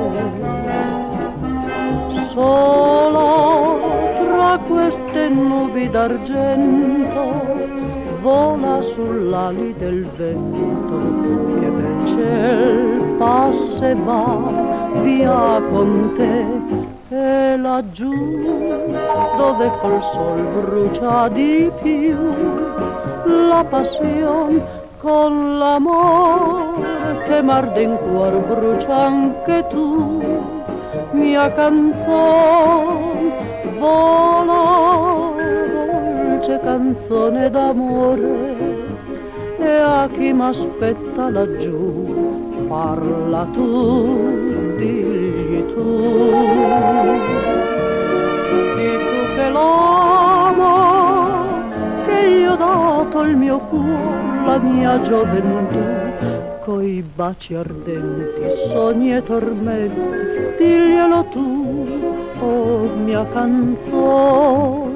Sola tra queste nubi d'argento vola sull'ali del vento che per ciel passa e va via con te. E laggiù dove col sol brucia di più la passion con l'amore che m'arde in cuor brucia anche tu. Mia canzone vola, dolce canzone d'amore, e a chi m'aspetta laggiù parla tu, digli tu. Di tu che l'amo, che io ho dato il mio cuore, la mia gioventù, coi baci ardenti, sogni e tormenti, diglielo tu, oh mia canzone.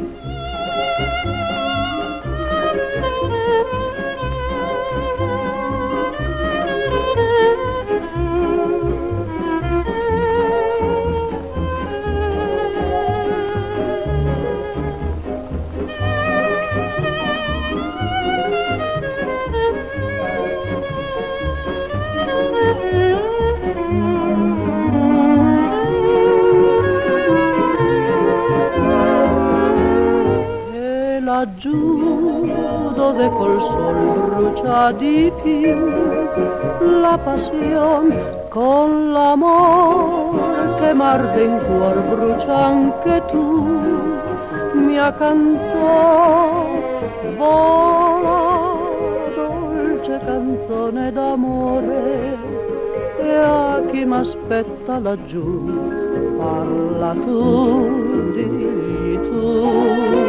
Laggiù dove col sol brucia di più la passion con l'amor che m'arde in cuor brucia anche tu. Mia canzone vola, dolce canzone d'amore, e a chi m'aspetta laggiù parla tu, digli tu.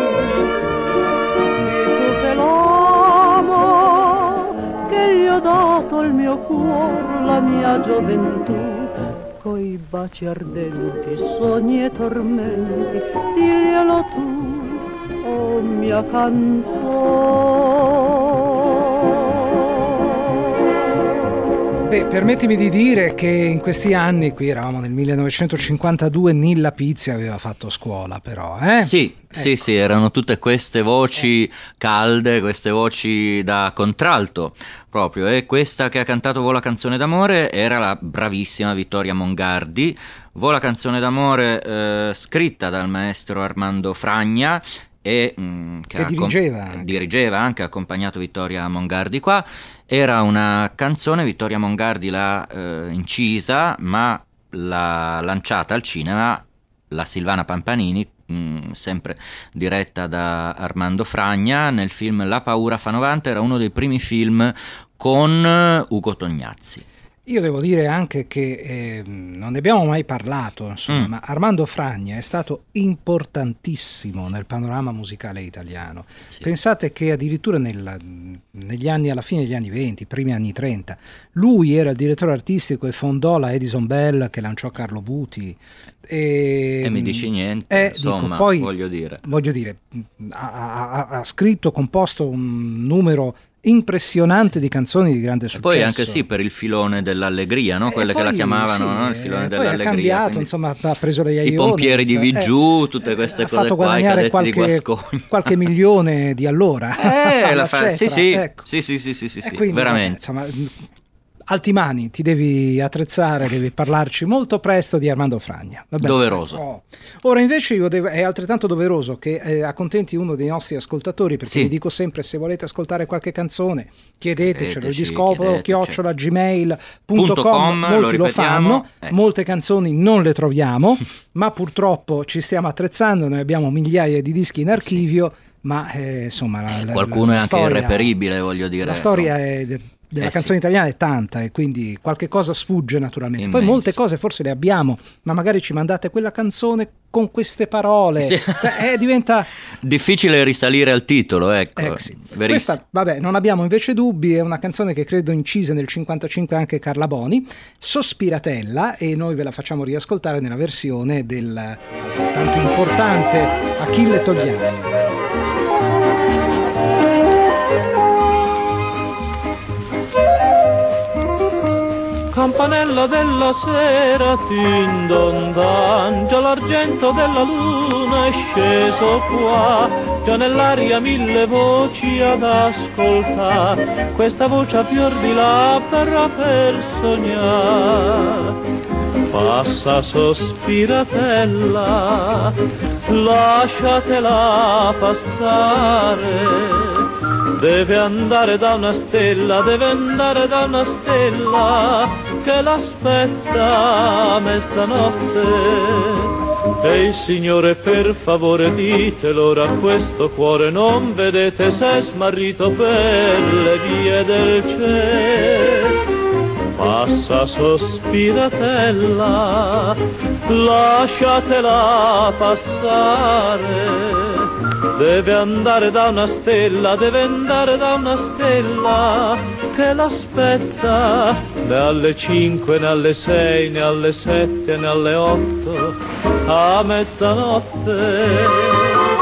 Ho dato il mio cuore, la mia gioventù, coi baci ardenti, sogni e tormenti, diglielo tu, oh mia canzone. Beh, permettimi di dire che in questi anni, qui eravamo nel millenovecentocinquantadue, Nilla Pizzi aveva fatto scuola però, eh? Sì, ecco. sì, sì, erano tutte queste voci calde, queste voci da contralto proprio, e questa che ha cantato Vola canzone d'amore era la bravissima Vittoria Mongardi. Vola canzone d'amore eh, scritta dal maestro Armando Fragna, e mh, che, che ha dirigeva, accom- anche. dirigeva anche, ha accompagnato Vittoria Mongardi qua. Era una canzone, Vittoria Mongardi l'ha eh, incisa, ma l'ha lanciata al cinema la Silvana Pampanini, mh, sempre diretta da Armando Fragna, nel film La paura fa novanta. Era uno dei primi film con Ugo Tognazzi. Io devo dire anche che eh, non ne abbiamo mai parlato, insomma, Mm. ma Armando Fragna è stato importantissimo nel panorama musicale italiano. Sì. Pensate che addirittura nel, negli anni, alla fine degli anni venti, primi anni trenta, lui era il direttore artistico e fondò la Edison Bell che lanciò Carlo Buti. E, E mi dici niente, eh, insomma, dico, poi, voglio dire. Voglio dire, ha, ha, ha scritto, composto un numero impressionante di canzoni di grande E successo. poi anche sì per il filone dell'allegria, no? Quelle E che la poi, chiamavano, sì, no? Il filone eh, poi dell'allegria. ha cambiato, quindi insomma, ha preso le Iaione, i pompieri di insomma, Vigiù, eh, tutte queste ha cose fatto qua, i guadagnare cadetti di qualche, Guascogna. qualche milione di allora. Eh, la fa, sì, sì, ecco. sì, sì, sì, sì, sì, E sì, quindi, veramente. vabbè, insomma, Altimani, ti devi attrezzare, devi parlarci molto presto di Armando Fragna. Vabbè. Doveroso. Oh. Ora invece io devo, è altrettanto doveroso che eh, accontenti uno dei nostri ascoltatori, perché Sì. vi dico sempre, se volete ascoltare qualche canzone, chiedetecelo, il Chiedeteci, discopolo chiedeteci. chiocciola gmail punto Punto com, com, molti lo lo, ripetiamo, fanno, ecco. molte canzoni non le troviamo, ma purtroppo ci stiamo attrezzando, noi abbiamo migliaia di dischi in archivio, ma eh, insomma la, la, Qualcuno la, è la anche storia, irreperibile, voglio dire. la storia insomma. è de- della Eh, canzone sì. italiana è tanta, e quindi qualche cosa sfugge naturalmente. Immenso. Poi molte cose forse le abbiamo, ma magari ci mandate quella canzone con queste parole. Sì. Eh, diventa Difficile risalire al titolo, ecco. eh, sì. Verissimo. Questa, vabbè, non abbiamo invece dubbi, è una canzone che credo incise nel cinquantacinque anche Carla Boni, Sospiratella, e noi ve la facciamo riascoltare nella versione del altrettanto importante Achille Togliani. Campanella della sera, tin don dan, già l'argento della luna è sceso qua, già nell'aria mille voci ad ascoltare, questa voce a fior di labbra per sognare. Passa sospiratella, lasciatela passare. Deve andare da una stella, deve andare da una stella che l'aspetta a mezzanotte. Ehi signore, per favore ditelo ora a questo cuore, non vedete se è smarrito per le vie del cielo. Passa sospiratella, lasciatela passare. Deve andare da una stella, deve andare da una stella che l'aspetta, né alle cinque, né alle sei, né alle sette, né alle otto, a mezzanotte.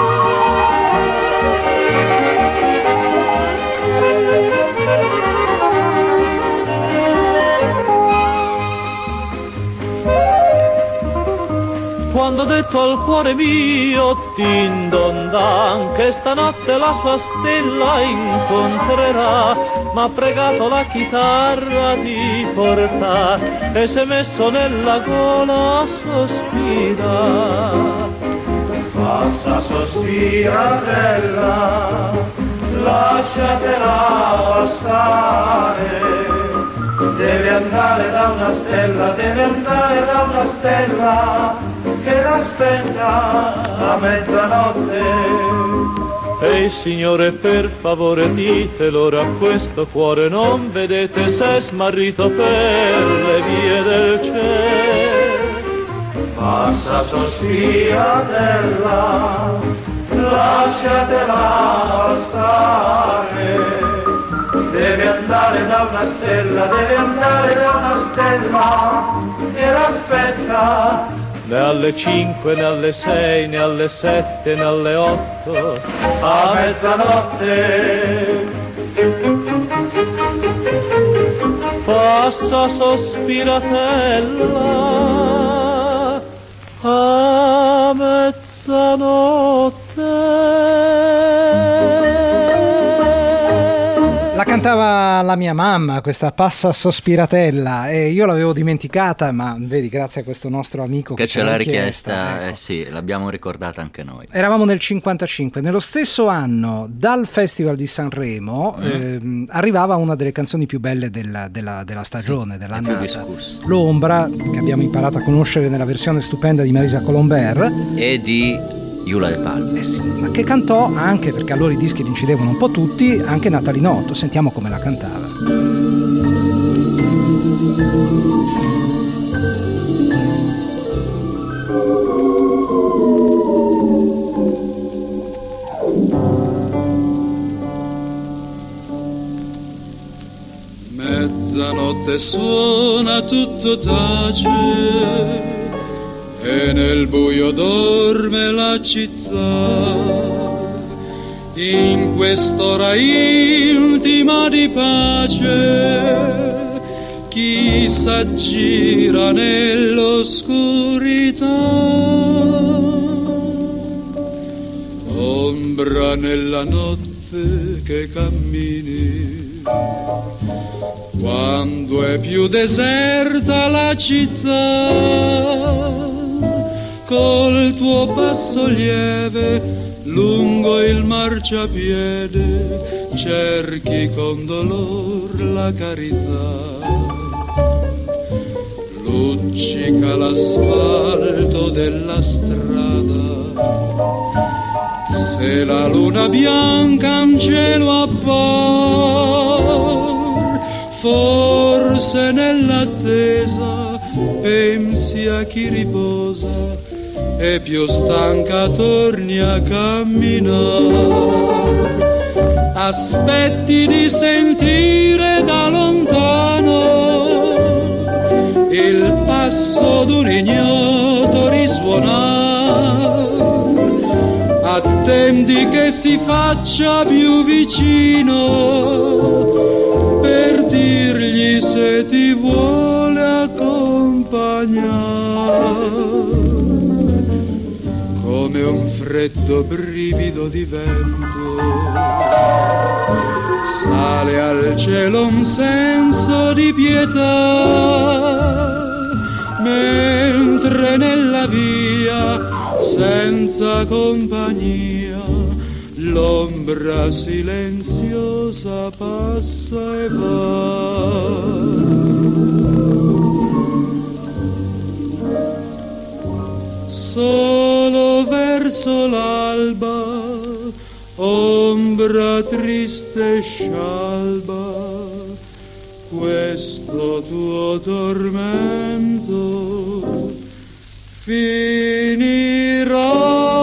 Quando ho detto al cuore mio, tin don dan, che stanotte la sua stella incontrerà, m'ha pregato la chitarra di portare e si è messo nella gola a sospirare. Passa sospiratella, lasciatela passare. Deve andare da una stella, deve andare da una stella che l'aspetta a mezzanotte. Ehi signore, per favore ditelo ora a questo cuore, non vedete se è smarrito per le vie del cielo. Passa sospiratella, lasciatela passare. Deve andare da una stella, deve andare da una stella che l'aspetta, né alle cinque, né alle sei, né alle sette, né alle otto, a mezzanotte. Passa sospiratella, a mezzanotte. La cantava la mia mamma, questa Passa sospiratella, e io l'avevo dimenticata, ma vedi, grazie a questo nostro amico che, che ce l'ha richiesta, richiesta ecco. Eh sì, l'abbiamo ricordata anche noi. Eravamo nel cinquantacinque, nello stesso anno dal Festival di Sanremo mm. ehm, arrivava una delle canzoni più belle della, della, della stagione, sì, dell'annata, L'Ombra, che abbiamo imparato a conoscere nella versione stupenda di Marisa Colombert e di Iula De Palma, eh sì, ma che cantò anche, perché allora i dischi li incidevano un po' tutti, anche Natalinotto. Sentiamo come la cantava. Mezzanotte suona, tutto tace e nel buio dorme la città, in quest'ora intima di pace chi s'aggira nell'oscurità. Ombra nella notte che cammini, quando è più deserta la città, col tuo passo lieve lungo il marciapiede cerchi con dolor la carità. Luccica l'asfalto della strada, se la luna bianca in cielo appar, forse nell'attesa pensi a chi riposa e più stanca torni a camminare. Aspetti di sentire da lontano il passo d'un ignoto risuonar, attendi Senti che si faccia più vicino per dirgli se ti vuole accompagnare. Come un freddo brivido di vento sale al cielo un senso di pietà, mentre nella via senza compagnia l'ombra silenziosa passa e va. Solo verso l'alba, ombra triste e scialba, questo tuo tormento finirà.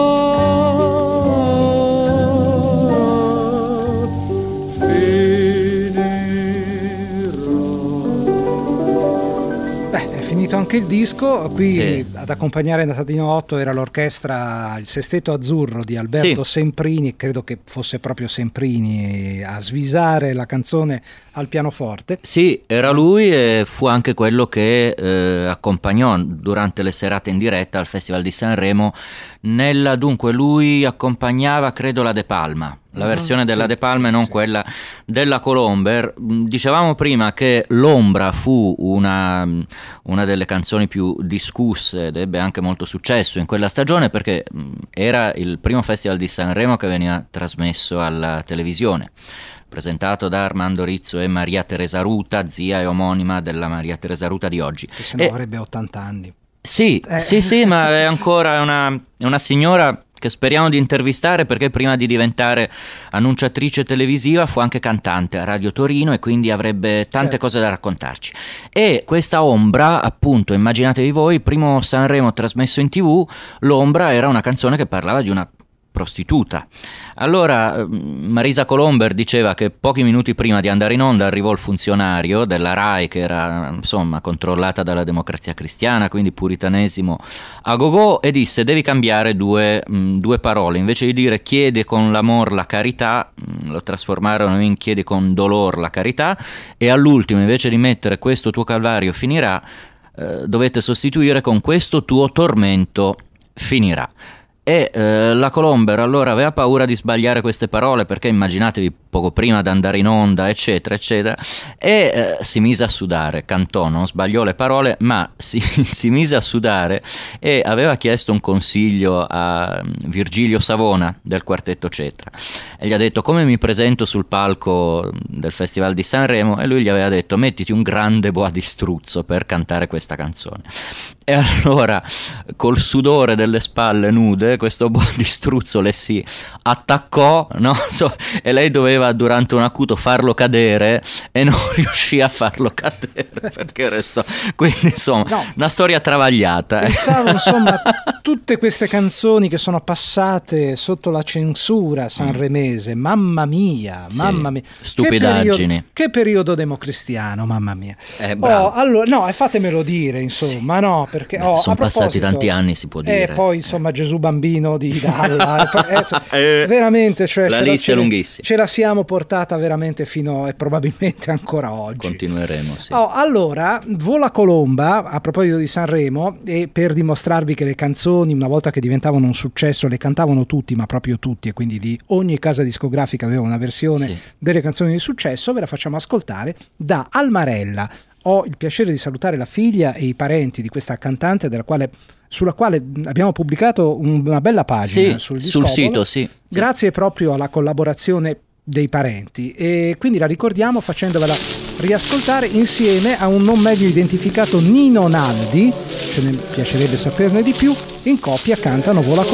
Anche il disco qui, sì. Ad accompagnare Natalino otto era l'orchestra, il Sestetto Azzurro di Alberto, sì. Semprini, credo che fosse proprio Semprini a svisare la canzone al pianoforte. Sì, era lui e fu anche quello che eh, accompagnò durante le serate in diretta al Festival di Sanremo. Nella, dunque lui accompagnava credo la De Palma, la versione della sì, De Palma e sì, non sì. quella della Colomber. Dicevamo prima che L'Ombra fu una, una delle canzoni più discusse ed ebbe anche molto successo in quella stagione perché era il primo Festival di Sanremo che veniva trasmesso alla televisione, presentato da Armando Rizzo e Maria Teresa Ruta, zia e omonima della Maria Teresa Ruta di oggi. Che se no e... avrebbe ottanta anni. Sì, eh. sì, sì, ma è ancora una, una signora che speriamo di intervistare perché prima di diventare annunciatrice televisiva fu anche cantante a Radio Torino e quindi avrebbe tante certo. cose da raccontarci. E questa Ombra, appunto, immaginatevi voi, primo Sanremo trasmesso in tv, L'Ombra era una canzone che parlava di una prostituta. Allora Marisa Colomber diceva che pochi minuti prima di andare in onda arrivò il funzionario della RAI che era insomma controllata dalla Democrazia Cristiana, quindi puritanesimo a gogo, e disse devi cambiare due, mh, due parole, invece di dire chiede con l'amor la carità mh, lo trasformarono in chiede con dolor la carità, e all'ultimo invece di mettere questo tuo calvario finirà eh, dovete sostituire con questo tuo tormento finirà. E eh, la Colomber allora aveva paura di sbagliare queste parole perché immaginatevi poco prima di andare in onda eccetera eccetera e eh, si mise a sudare, cantò, non sbagliò le parole ma si, si mise a sudare e aveva chiesto un consiglio a Virgilio Savona del quartetto Cetra e gli ha detto come mi presento sul palco del Festival di Sanremo, e lui gli aveva detto mettiti un grande boa di struzzo per cantare questa canzone. E allora col sudore delle spalle nude questo boa di struzzo le si attaccò, no? So, e lei doveva durante un acuto farlo cadere e non riuscì a farlo cadere perché restò, quindi insomma no. una storia travagliata. Pensavo insomma tutte queste canzoni che sono passate sotto la censura sanremese, mamma mia, sì, mamma mia, stupidaggini, che periodo, che periodo democristiano, mamma mia. Eh, bravo. Oh, allora, no, fatemelo dire insomma, sì. no, perché Beh, oh, sono passati tanti anni, si può dire. E poi insomma Gesù bambino di Dalla, eh, cioè, eh, veramente, cioè, la ce lista la, è lunghissima. Ce la siamo portata veramente fino e probabilmente ancora oggi. Continueremo, sì. Oh, allora, Vola Colomba, a proposito di Sanremo, e per dimostrarvi che le canzoni, una volta che diventavano un successo, le cantavano tutti, ma proprio tutti, e quindi di ogni casa discografica aveva una versione sì. delle canzoni di successo, ve la facciamo ascoltare da Almarella. Ho il piacere di salutare la figlia e i parenti di questa cantante della quale, sulla quale abbiamo pubblicato una bella pagina sì, sul, sul sito, sì, grazie sì. proprio alla collaborazione dei parenti, e quindi la ricordiamo facendovela riascoltare insieme a un non meglio identificato Nino Naldi, ce ne piacerebbe saperne di più. In coppia cantano Vola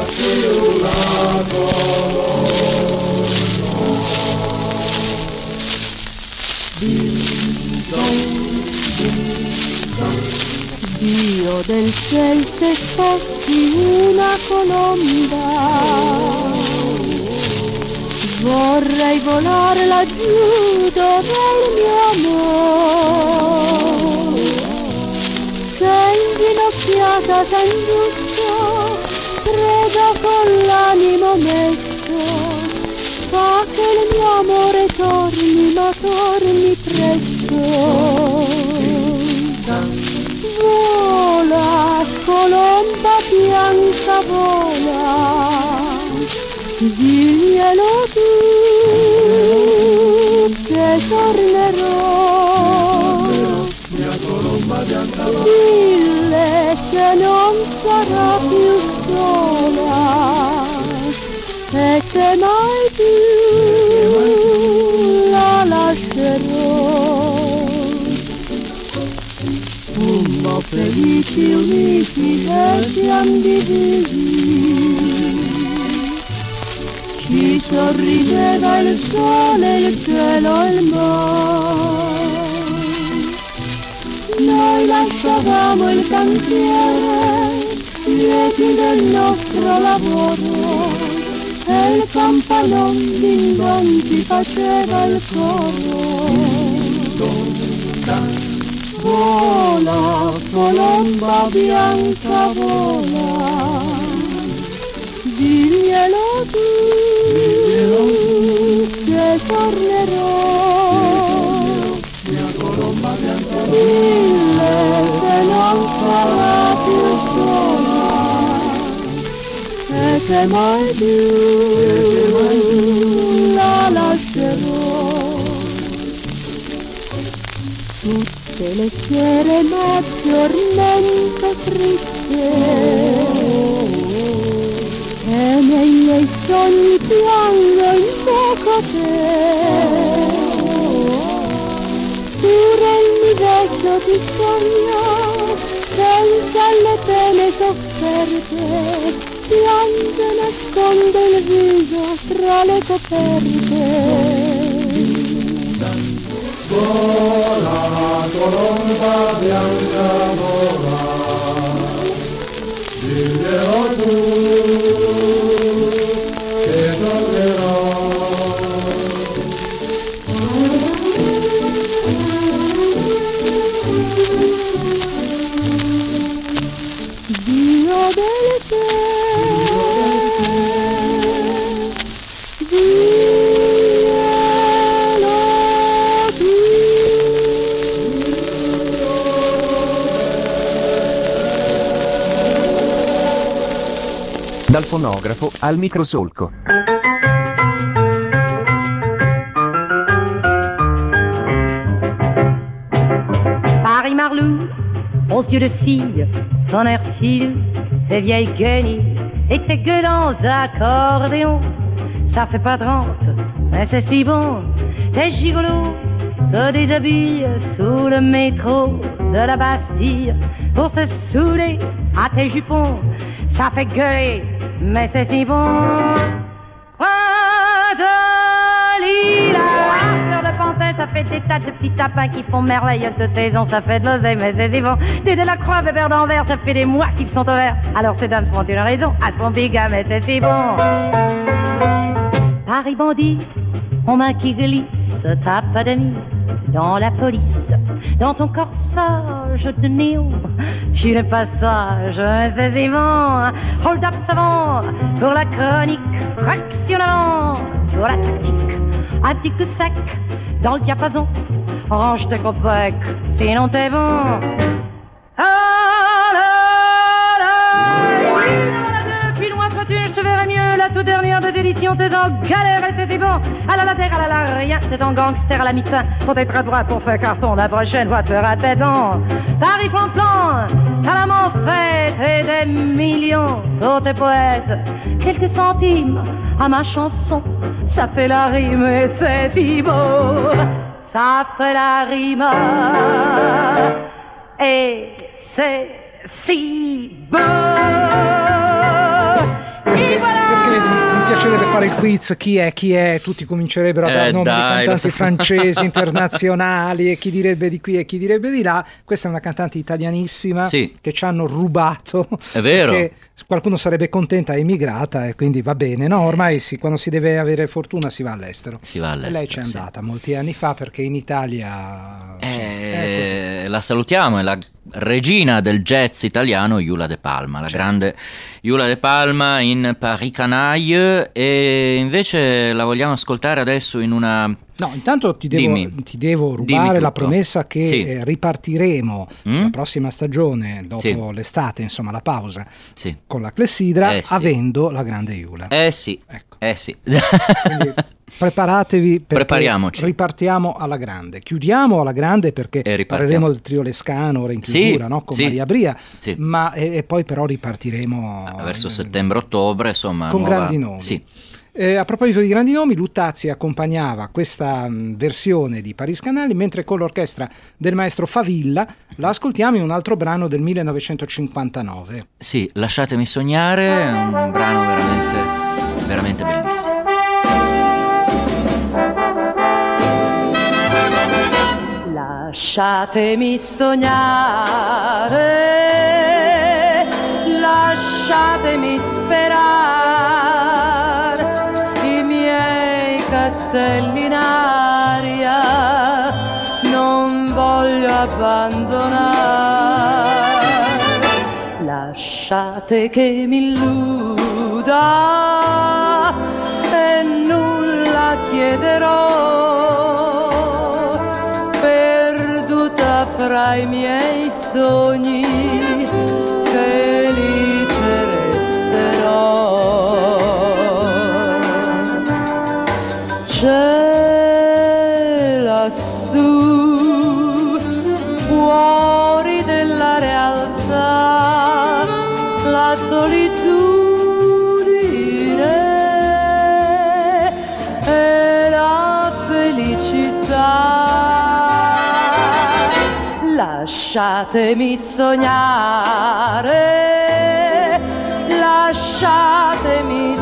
Colomba. Dio del ciel, se fossi una colomba, vorrei volare laggiù dove il mio amore, che inginocchiata s'ingiusto, prega con l'animo messo fa che il mio amore torni, ma torni presto. Vola, colomba bianca, vola, diglielo tu che tornerò. Dille che non sarà più sola e che mai più la lascerò. Fummo felici uniti e siam divisi, ci sorrideva il sole, il cielo e il mare. Noi lasciavamo il cantiere, lieti del nostro lavoro, e il campanone din don ci faceva il coro. Vola, colomba bianca, vola, diglielo tu che tornerò. Dille che non sarà più sola e che mai più la lascerò. Tutte le sere maggiormente triste e nei miei sogni piango in poco te. Pure il vecchio ti sogna, senza le pene sofferte, piange nasconde il viso tra le coperte. Vola, colomba bianca, vola, diglielo tu che tornerò. Dio del cielo, diglielo tu. Dal fonografo al microsolco. Paris-Marlou, aux yeux de fille, ton air file, tes vieilles guenilles et tes gueulants accordéons. Ça fait pas trente, mais c'est si bon. Tes gigolos te déshabillent sous le métro de la Bastille pour se saouler à tes jupons. Ça fait gueuler, mais c'est si bon. Point de lilas, fleur de panthère, ça fait des tas de petits tapins qui font merveille de saison. Ça fait de l'oseille, mais c'est si bon. Des de la croix, bébert d'Anvers, ça fait des mois qu'ils sont au vert. Alors ces dames font une raison à son biga, mais c'est si bon. Paris bandit, on main qui glisse, t'as pas d'amis dans la police. Dans ton corsage de néon, tu n'es pas sage, c'est si bon. Hold up savant, pour la chronique, fractionnant, pour la tactique, un petit coup sec, dans le diapason, range tes copecs, sinon t'es bon. Puis loin sois-tu, je te verrai mieux, la toute dernière des éditions, t'es en galère et c'est bon. À la terre, à la rien, t'es en gangster à la mi-fin. Pour t'être à droite, pour faire carton, la prochaine fois te fera péton. Paris plan-plan, t'as la main faite et des millions pour tes poètes. Quelques centimes à ma chanson, ça fait la rime et c'est si beau. Ça fait la rime et c'est si beau. Perché, perché mi piacerebbe fare il quiz, chi è, chi è, tutti comincerebbero a dare Eh, nomi dai, di cantanti lo so. francesi, internazionali, e chi direbbe di qui e chi direbbe di là. Questa è una cantante italianissima, Sì. che ci hanno rubato. È vero. Perché qualcuno sarebbe contenta, è emigrata e quindi va bene, no? Ormai sì, quando si deve avere fortuna si va all'estero. Si va all'estero, E lei c'è sì. andata molti anni fa perché in Italia... Eh, Eh, la salutiamo, è la regina del jazz italiano, Eula De Palma, la certo. grande Eula De Palma in Paris Canaille, e invece la vogliamo ascoltare adesso in una... No, intanto ti devo, ti devo rubare la promessa che sì. eh, ripartiremo mm? la prossima stagione, dopo sì. l'estate, insomma la pausa, sì. con la clessidra, eh, avendo sì. la grande Eula. Eh sì, ecco. eh sì. Quindi preparatevi, perché prepariamoci. Ripartiamo alla grande. Chiudiamo alla grande perché parleremo del trio Lescano ora in chiusura, sì, no? con sì, Maria Bria, sì. ma e, e poi però ripartiremo ah, verso eh, settembre-ottobre, insomma, con nuova... grandi nomi. Sì. Eh, a proposito di grandi nomi, Luttazzi accompagnava questa mh, versione di Paris Canaille, mentre con l'orchestra del maestro Favilla la ascoltiamo in un altro brano del millenovecentocinquantanove. Sì, Lasciatemi sognare, un brano veramente, veramente bellissimo. Lasciatemi sognare, lasciatemi sperare, i miei castelli in aria non voglio abbandonare. Lasciate che mi illuda e nulla chiederò, fra i miei sogni felice resterò. C'è lassù fuori della realtà la solitudine e la felicità. Lasciatemi sognare, lasciatemi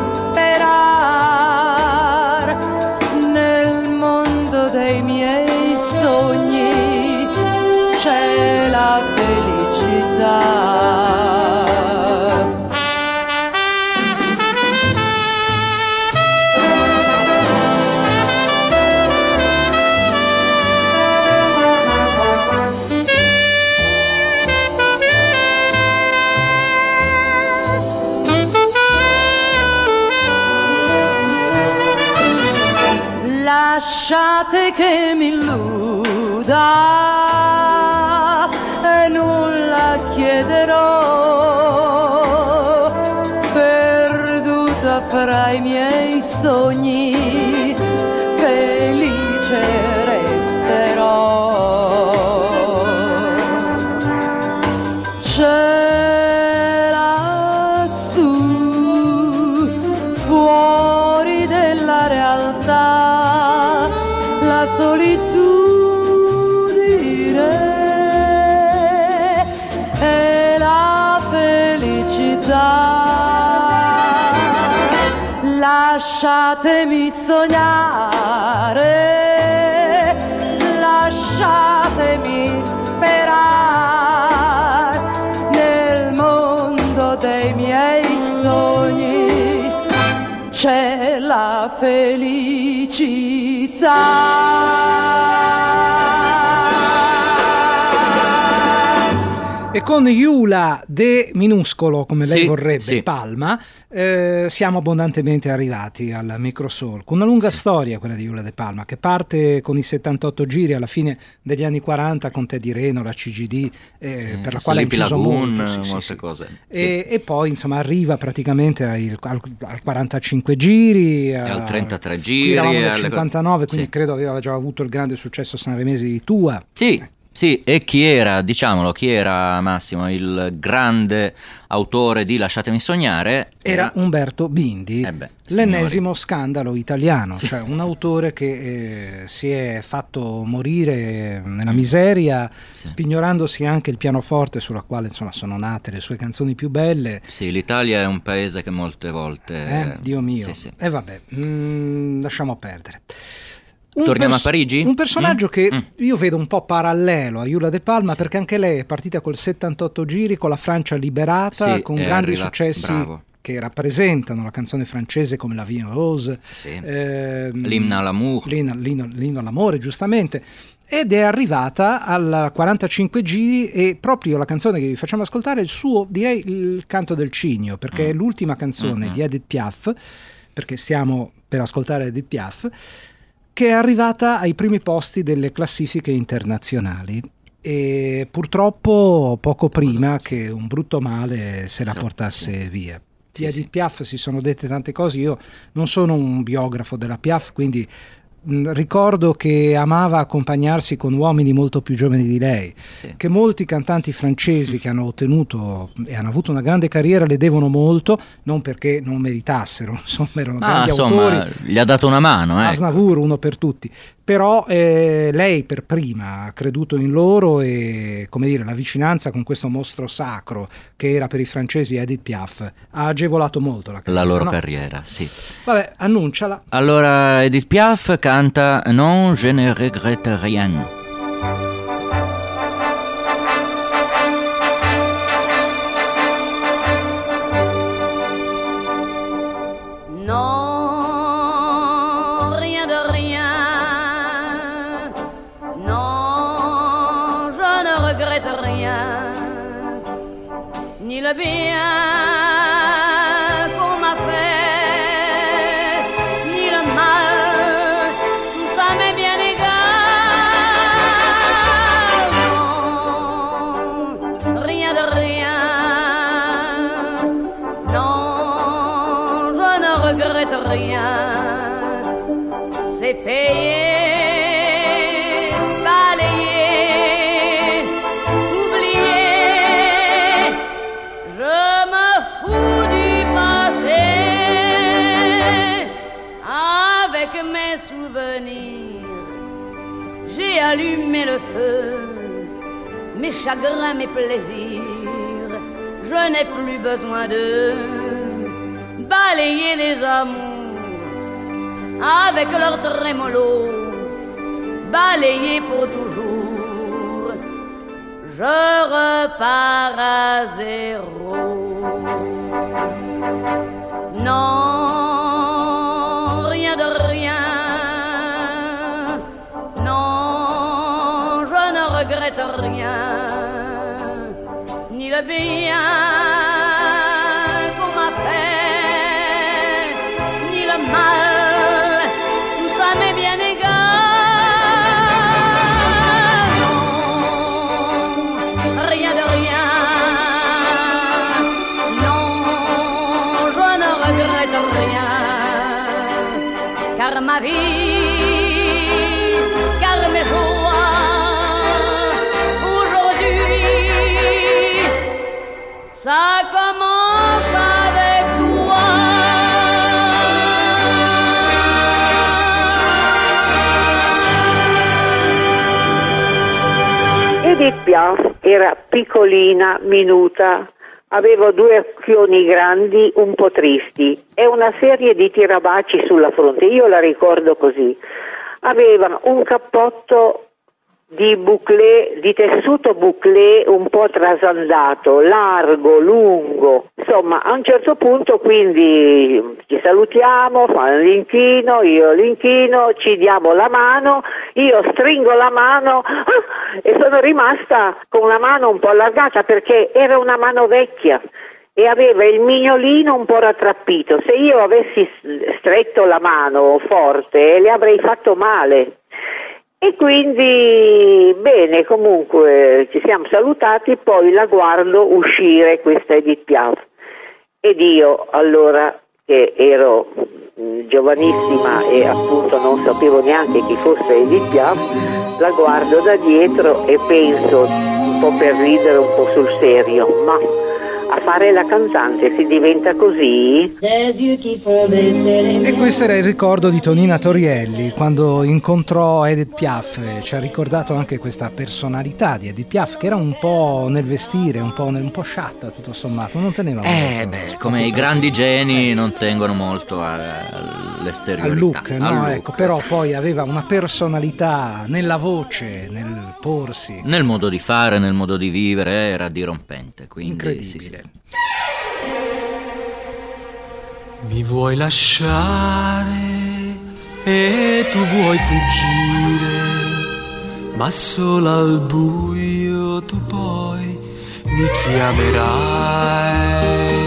sperare, nel mondo dei miei sogni c'è la felicità. Lasciate che mi illuda e nulla chiederò, perduta fra i miei sogni felice resterò. C'è lassù fuori della realtà la solitudine e la felicità. Lasciatemi sognare, lasciatemi sperare, nel mondo dei miei sogni c'è la felicità. E con Eula De minuscolo, come lei sì, vorrebbe, sì. Palma, eh, siamo abbondantemente arrivati al Microsoul. Una lunga sì. storia quella di Eula De Palma, che parte con i settantotto giri alla fine degli anni quaranta con Teddy Reno, la C G D, eh, sì, per la quale ha inciso Lagoon, molto, sì, molte sì, cose. Sì. E, e poi insomma arriva praticamente ai, al, al quarantacinque giri, a, al trentatré giri, qui eravamo nel alle... cinquantanove, quindi sì. credo aveva già avuto il grande successo sanremese di Tua. Sì. Eh. Sì, e chi era, diciamolo, chi era Massimo, il grande autore di Lasciatemi sognare? Era, era Umberto Bindi, eh beh, l'ennesimo scandalo italiano, sì. cioè un autore che eh, si è fatto morire nella miseria, sì. pignorandosi anche il pianoforte sulla quale insomma sono nate le sue canzoni più belle. Sì, l'Italia è un paese che molte volte... Eh, Dio mio, e sì, sì. eh, vabbè, mm, lasciamo perdere. Un Torniamo pers- a Parigi? Un personaggio mm? che mm. io vedo un po' parallelo a Eula De Palma, sì. perché anche lei è partita col settantotto giri, con la Francia liberata, sì, con grandi arrivato, successi bravo. che rappresentano la canzone francese come La Vie en Rose, sì. ehm, l'Inno all'amour, l'inno, l'inno, l'inno all'amore, giustamente. ed è arrivata al quarantacinque giri, e proprio la canzone che vi facciamo ascoltare è il suo, direi, il canto del cigno, perché è l'ultima canzone mm-hmm. di Edith Piaf, perché stiamo per ascoltare Edith Piaf, che è arrivata ai primi posti delle classifiche internazionali, e purtroppo poco prima che un brutto male se la portasse via. Di Edith Piaf si sono dette tante cose. Io non sono un biografo della Piaf, quindi mh, ricordo che amava accompagnarsi con uomini molto più giovani di lei, sì. che molti cantanti francesi che hanno ottenuto e hanno avuto una grande carriera le devono molto, non perché non meritassero, insomma erano Ma, grandi insomma, autori. Gli ha dato una mano, eh. Aznavour, uno per tutti. Però eh, lei per prima ha creduto in loro, e, come dire, la vicinanza con questo mostro sacro che era per i francesi Edith Piaf ha agevolato molto la carriera. La loro no? carriera, sì. Vabbè, annunciala. Allora, Edith Piaf canta Non je ne regrette rien. Ni le bien qu'on m'a fait, ni le mal, tout ça m'est bien égal. Non, rien de rien. Non, je ne regrette rien. C'est payé. J'ai allumé le feu, mes chagrins, mes plaisirs. Je n'ai plus besoin de balayer les amours avec leur trémolo, balayer pour toujours. Je repars à zéro. Non, rien de rien. Je ne regrette rien, ni le bien qu'on m'a fait, ni le mal, tout ça m'est bien égal. Non, rien de rien. Non, je ne regrette rien, car ma vie, car mes jours, ça commence avec toi. Edith Piaf era piccolina, minuta, aveva due occhioni grandi, un po' tristi, e una serie di tirabaci sulla fronte. Io la ricordo così. Aveva un cappotto di bouclé, di tessuto bouclé un po' trasandato, largo, lungo, insomma a un certo punto quindi ci salutiamo, fa l'inchino, io l'inchino, ci diamo la mano, io stringo la mano ah, e sono rimasta con la mano un po' allargata perché era una mano vecchia e aveva il mignolino un po' rattrappito. Se io avessi stretto la mano forte le avrei fatto male. E quindi, bene, comunque ci siamo salutati, poi la guardo uscire questa Edith Piaf. Ed io, allora, che ero mh, giovanissima e appunto non sapevo neanche chi fosse Edith Piaf, la guardo da dietro e penso, un po' per ridere, un po' sul serio, ma a fare la cantante si diventa così? E questo era il ricordo di Tonina Torielli quando incontrò Edith Piaf. Ci ha ricordato anche questa personalità di Edith Piaf, che era un po' nel vestire, un po', nel, un po' sciatta tutto sommato, non teneva eh, molto. Beh, come i grandi geni non tengono molto all'esteriorità. Al look, no? Al look, ecco, però sì. Poi aveva una personalità nella voce, nel porsi. Nel modo di fare, nel modo di vivere, era dirompente. Quindi, incredibile. Sì, sì. Mi vuoi lasciare e tu vuoi fuggire, ma solo al buio tu poi mi chiamerai.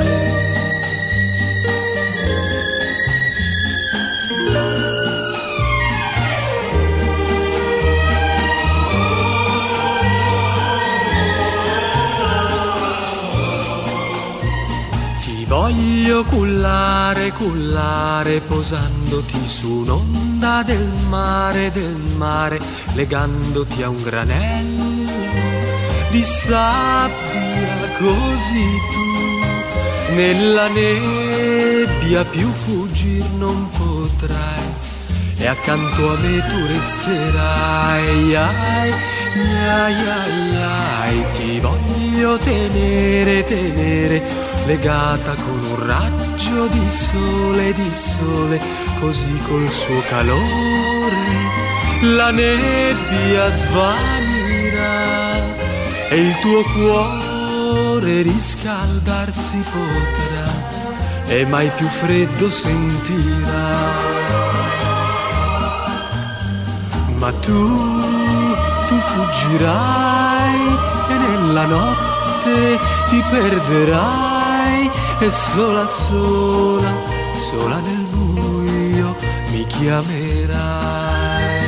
Voglio cullare, cullare, posandoti su un'onda del mare, del mare, legandoti a un granello di sabbia, così tu nella nebbia più fuggir non potrai, e accanto a me tu resterai. Ai, ai, ai, ai, ti voglio tenere, tenere, legata con un raggio di sole, di sole, così col suo calore la nebbia svanirà e il tuo cuore riscaldarsi potrà e mai più freddo sentirà. Ma tu, tu fuggirai e nella notte ti perderai, e sola, sola, sola nel buio mi chiamerai.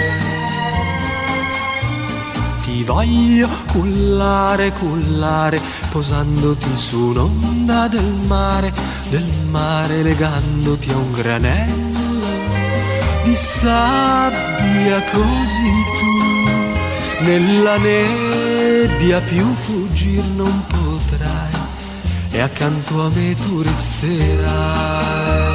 Ti voglio cullare, cullare, posandoti su un'onda del mare, del mare, legandoti a un granello di sabbia, così tu nella nebbia più fuggir non potrai, e accanto a me tu resterai.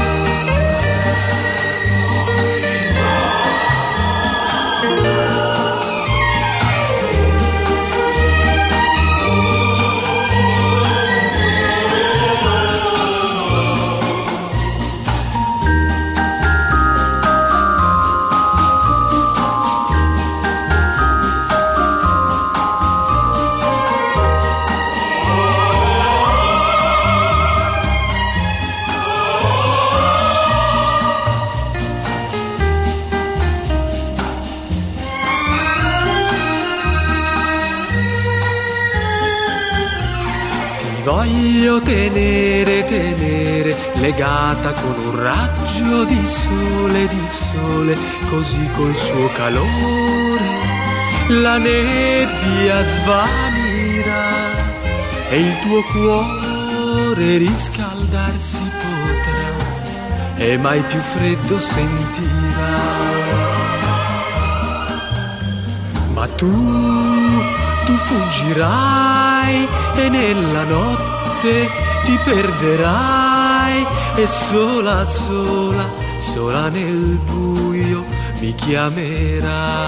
Voglio tenere, tenere, legata con un raggio di sole, di sole, così col suo calore la nebbia svanirà e il tuo cuore riscaldarsi potrà e mai più freddo sentirà. Ma tu, tu fuggirai e nella notte ti perderai, e sola, sola, sola nel buio mi chiamerai.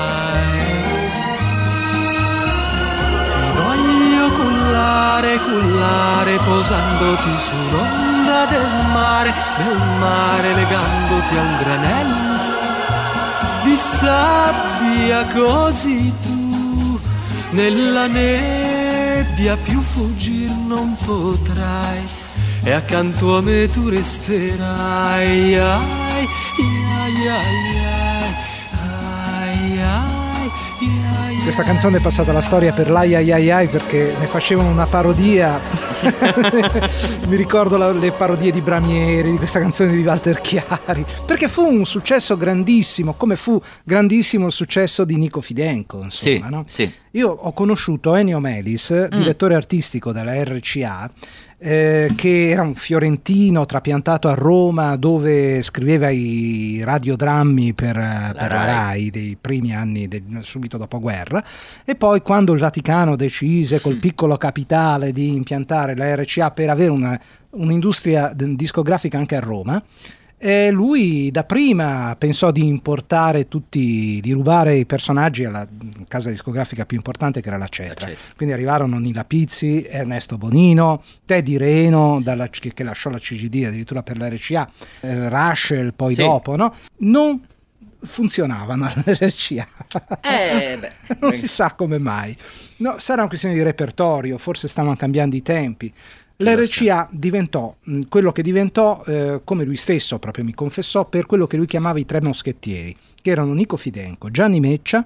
Ti voglio cullare, cullare, posandoti su un'onda del mare, del mare, legandoti a un granello di sabbia, così tu nella nebbia più fuggir non potrai, e accanto a me tu resterai. Ai, ai, ai, ai, ai, ai. Questa canzone è passata alla storia per l'ai ai ai ai perché ne facevano una parodia. Mi ricordo la, le parodie di Bramieri, di questa canzone di Walter Chiari, perché fu un successo grandissimo, come fu grandissimo il successo di Nico Fidenco, insomma, sì, no? Sì. Io ho conosciuto Ennio Melis, mm. direttore artistico della R C A, eh, che era un fiorentino trapiantato a Roma, dove scriveva i radiodrammi per la, per Rai. la Rai dei primi anni del, subito dopo guerra, e poi quando il Vaticano decise col piccolo capitale di impiantare la R C A per avere una, un'industria discografica anche a Roma, e lui da prima pensò di importare tutti, di rubare i personaggi alla casa discografica più importante, che era la Cetra. Quindi arrivarono Nilla Pizzi, Ernesto Bonino, Teddy Reno, sì. dalla, che, che lasciò la C G D addirittura per la R C A, eh, Rushel poi sì. dopo, no? Non funzionavano all'R C A. Eh, beh, non beh. si sa come mai. No, sarà una questione di repertorio, forse stavano cambiando i tempi. L'R C A diventò mh, quello che diventò, eh, come lui stesso proprio mi confessò, per quello che lui chiamava i tre moschettieri, che erano Nico Fidenco, Gianni Meccia,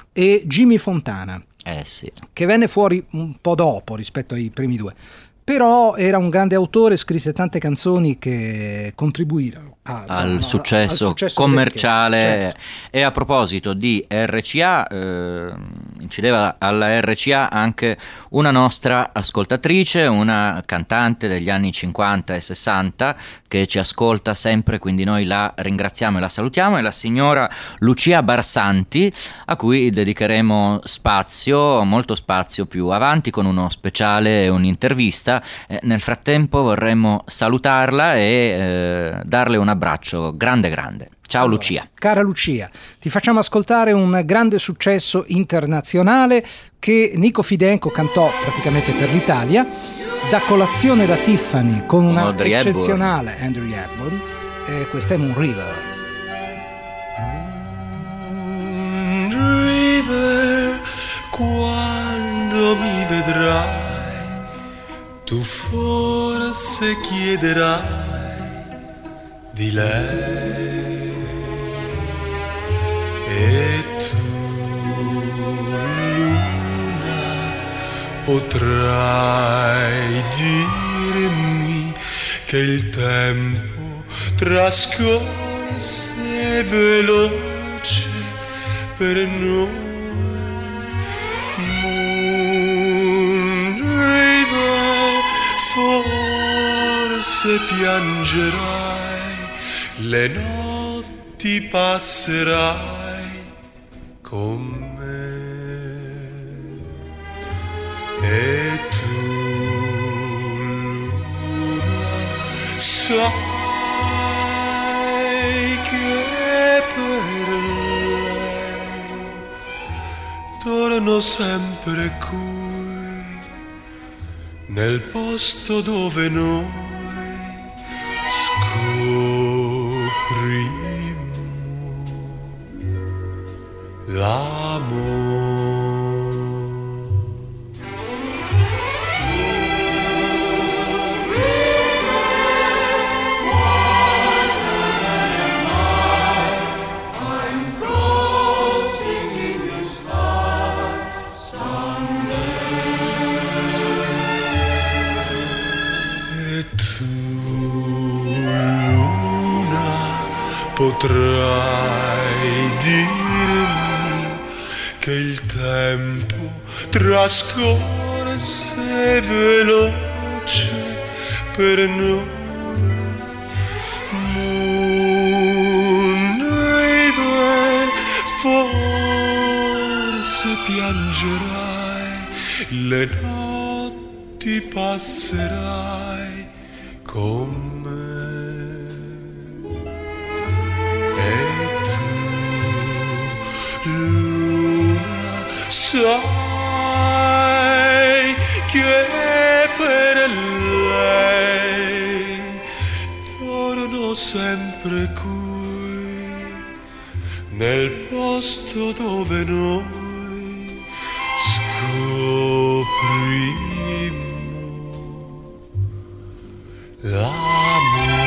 e Jimmy Fontana, eh sì. che venne fuori un po' dopo rispetto ai primi due. Però era un grande autore, scrisse tante canzoni che contribuirono a, al, no, successo al successo commerciale. certo. E a proposito di R C A, eh, incideva alla R C A anche una nostra ascoltatrice, una cantante degli anni cinquanta e sessanta che ci ascolta sempre, quindi noi la ringraziamo e la salutiamo, è la signora Lucia Barsanti, a cui dedicheremo spazio, molto spazio più avanti, con uno speciale e un'intervista. Eh, nel frattempo vorremmo salutarla e eh, darle un abbraccio grande grande. Ciao allora, Lucia. Cara Lucia, ti facciamo ascoltare un grande successo internazionale che Nico Fidenco cantò praticamente per l'Italia, Da colazione da Tiffany, con una Audrey eccezionale Hepburn. Andrew Hepburn. Eh, questa è Moon River. Moon River, quando mi vedrai, tu forse chiederai di lei, e tu, luna, potrai dirmi che il tempo trascorse veloce per noi. Forse piangerai, le notti passerai con me, e tu, luna, sai che per lei torno sempre qui, nel posto dove noi scoprimo l'amore. Potrai dirmi che il tempo trascorse veloce per noi. Moon River, forse piangerai, le notti passerai con me. Luna, sai che per lei torno sempre qui, nel posto dove noi scoprimo l'amore.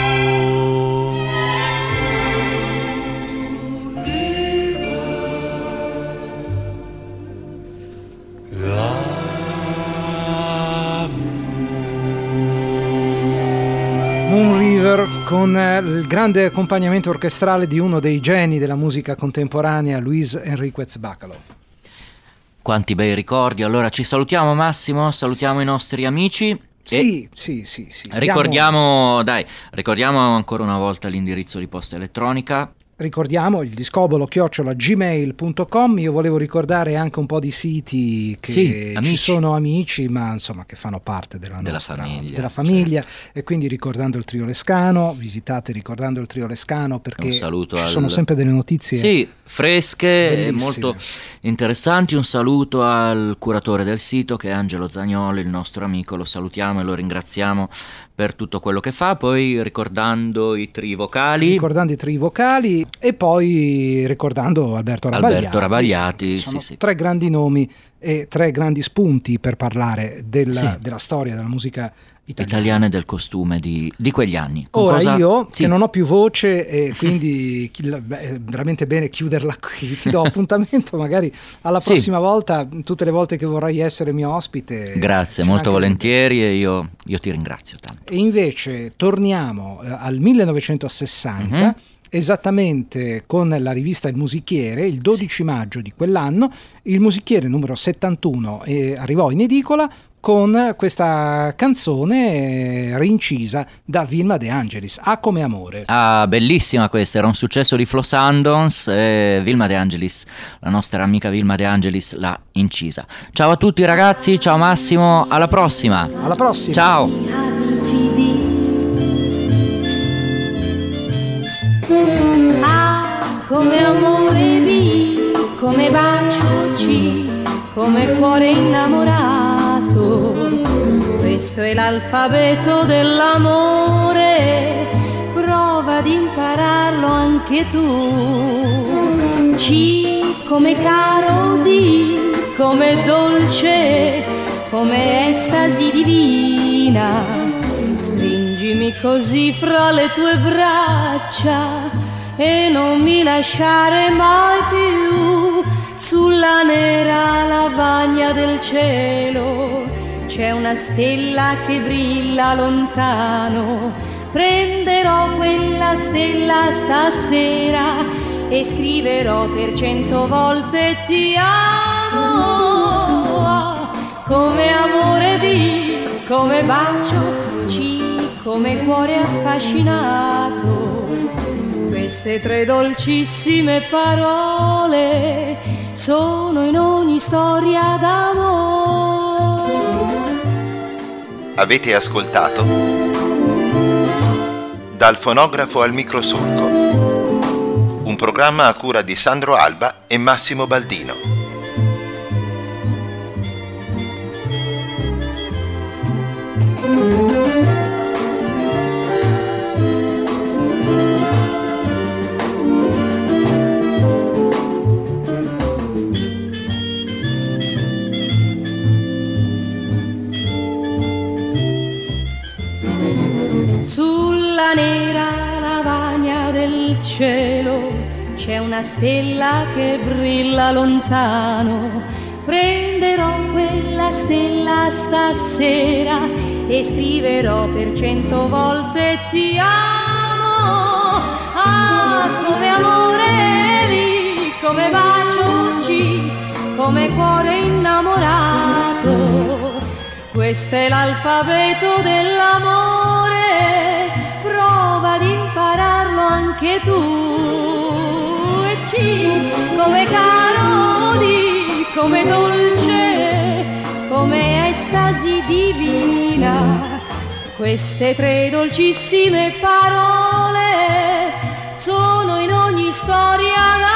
Con il grande accompagnamento orchestrale di uno dei geni della musica contemporanea, Luis Enriquez Bacalov. Quanti bei ricordi. Allora ci salutiamo, Massimo, salutiamo i nostri amici. Sì, sì, sì, sì. Ricordiamo, dai, ricordiamo ancora una volta l'indirizzo di posta elettronica. Ricordiamo il discobolo chiocciola gmail punto com. Io volevo ricordare anche un po' di siti che sì, ci sono amici, ma insomma che fanno parte della, della nostra famiglia, della famiglia certo. E quindi ricordando il Trio Lescano, visitate Ricordando il Trio Lescano, perché un saluto ci al... sono sempre delle notizie sì, fresche e bellissime, molto interessanti. Un saluto al curatore del sito, che è Angelo Zagnoli, il nostro amico, lo salutiamo e lo ringraziamo per tutto quello che fa. Poi ricordando i tri vocali ricordando i tri vocali e poi ricordando Alberto Rabagliati, Alberto Rabagliati sono sì, sì. tre grandi nomi e tre grandi spunti per parlare della, Sì. della storia della musica italiana. Italiane del costume di, di quegli anni. Con Ora cosa... io sì. che non ho più voce e quindi chi- beh, è veramente bene chiuderla qui, ti do appuntamento magari alla Sì. prossima volta, tutte le volte che vorrai essere mio ospite. Grazie, c'è molto anche- volentieri, e io, io ti ringrazio tanto. E invece torniamo eh, al millenovecentosessanta, Mhm. esattamente con la rivista Il Musichiere, il dodici maggio di quell'anno, il Musichiere numero settantuno eh, arrivò in edicola con questa canzone eh, rincisa da Vilma De Angelis, A come amore. Ah, bellissima questa, era un successo di Flo Sandons e Vilma De Angelis, la nostra amica Vilma De Angelis l'ha incisa. Ciao a tutti ragazzi, ciao Massimo, alla prossima. Alla prossima. Ciao. A come amore, B come bacio, C come cuore innamorato. Questo è l'alfabeto dell'amore, prova ad impararlo anche tu. C come caro, D come dolce, come estasi divina. Stringimi così fra le tue braccia e non mi lasciare mai più. Sulla nera lavagna del cielo c'è una stella che brilla lontano. Prenderò quella stella stasera e scriverò per cento volte ti amo. Come amore, B come bacio, C come cuore affascinato. Queste tre dolcissime parole sono in ogni storia d'amore. Avete ascoltato Dal fonografo al microsolco, un programma a cura di Sandro Alba e Massimo Baldino. Sulla nera lavagna del cielo c'è una stella che brilla lontano. Prenderò quella stella stasera e scriverò per cento volte ti amo. Ah, come amore, B come bacio, C come cuore innamorato. Questo è l'alfabeto dell'amore, prova ad impararlo anche tu. E C come caro, D come dolce, come estasi divina. Queste tre dolcissime parole sono in ogni storia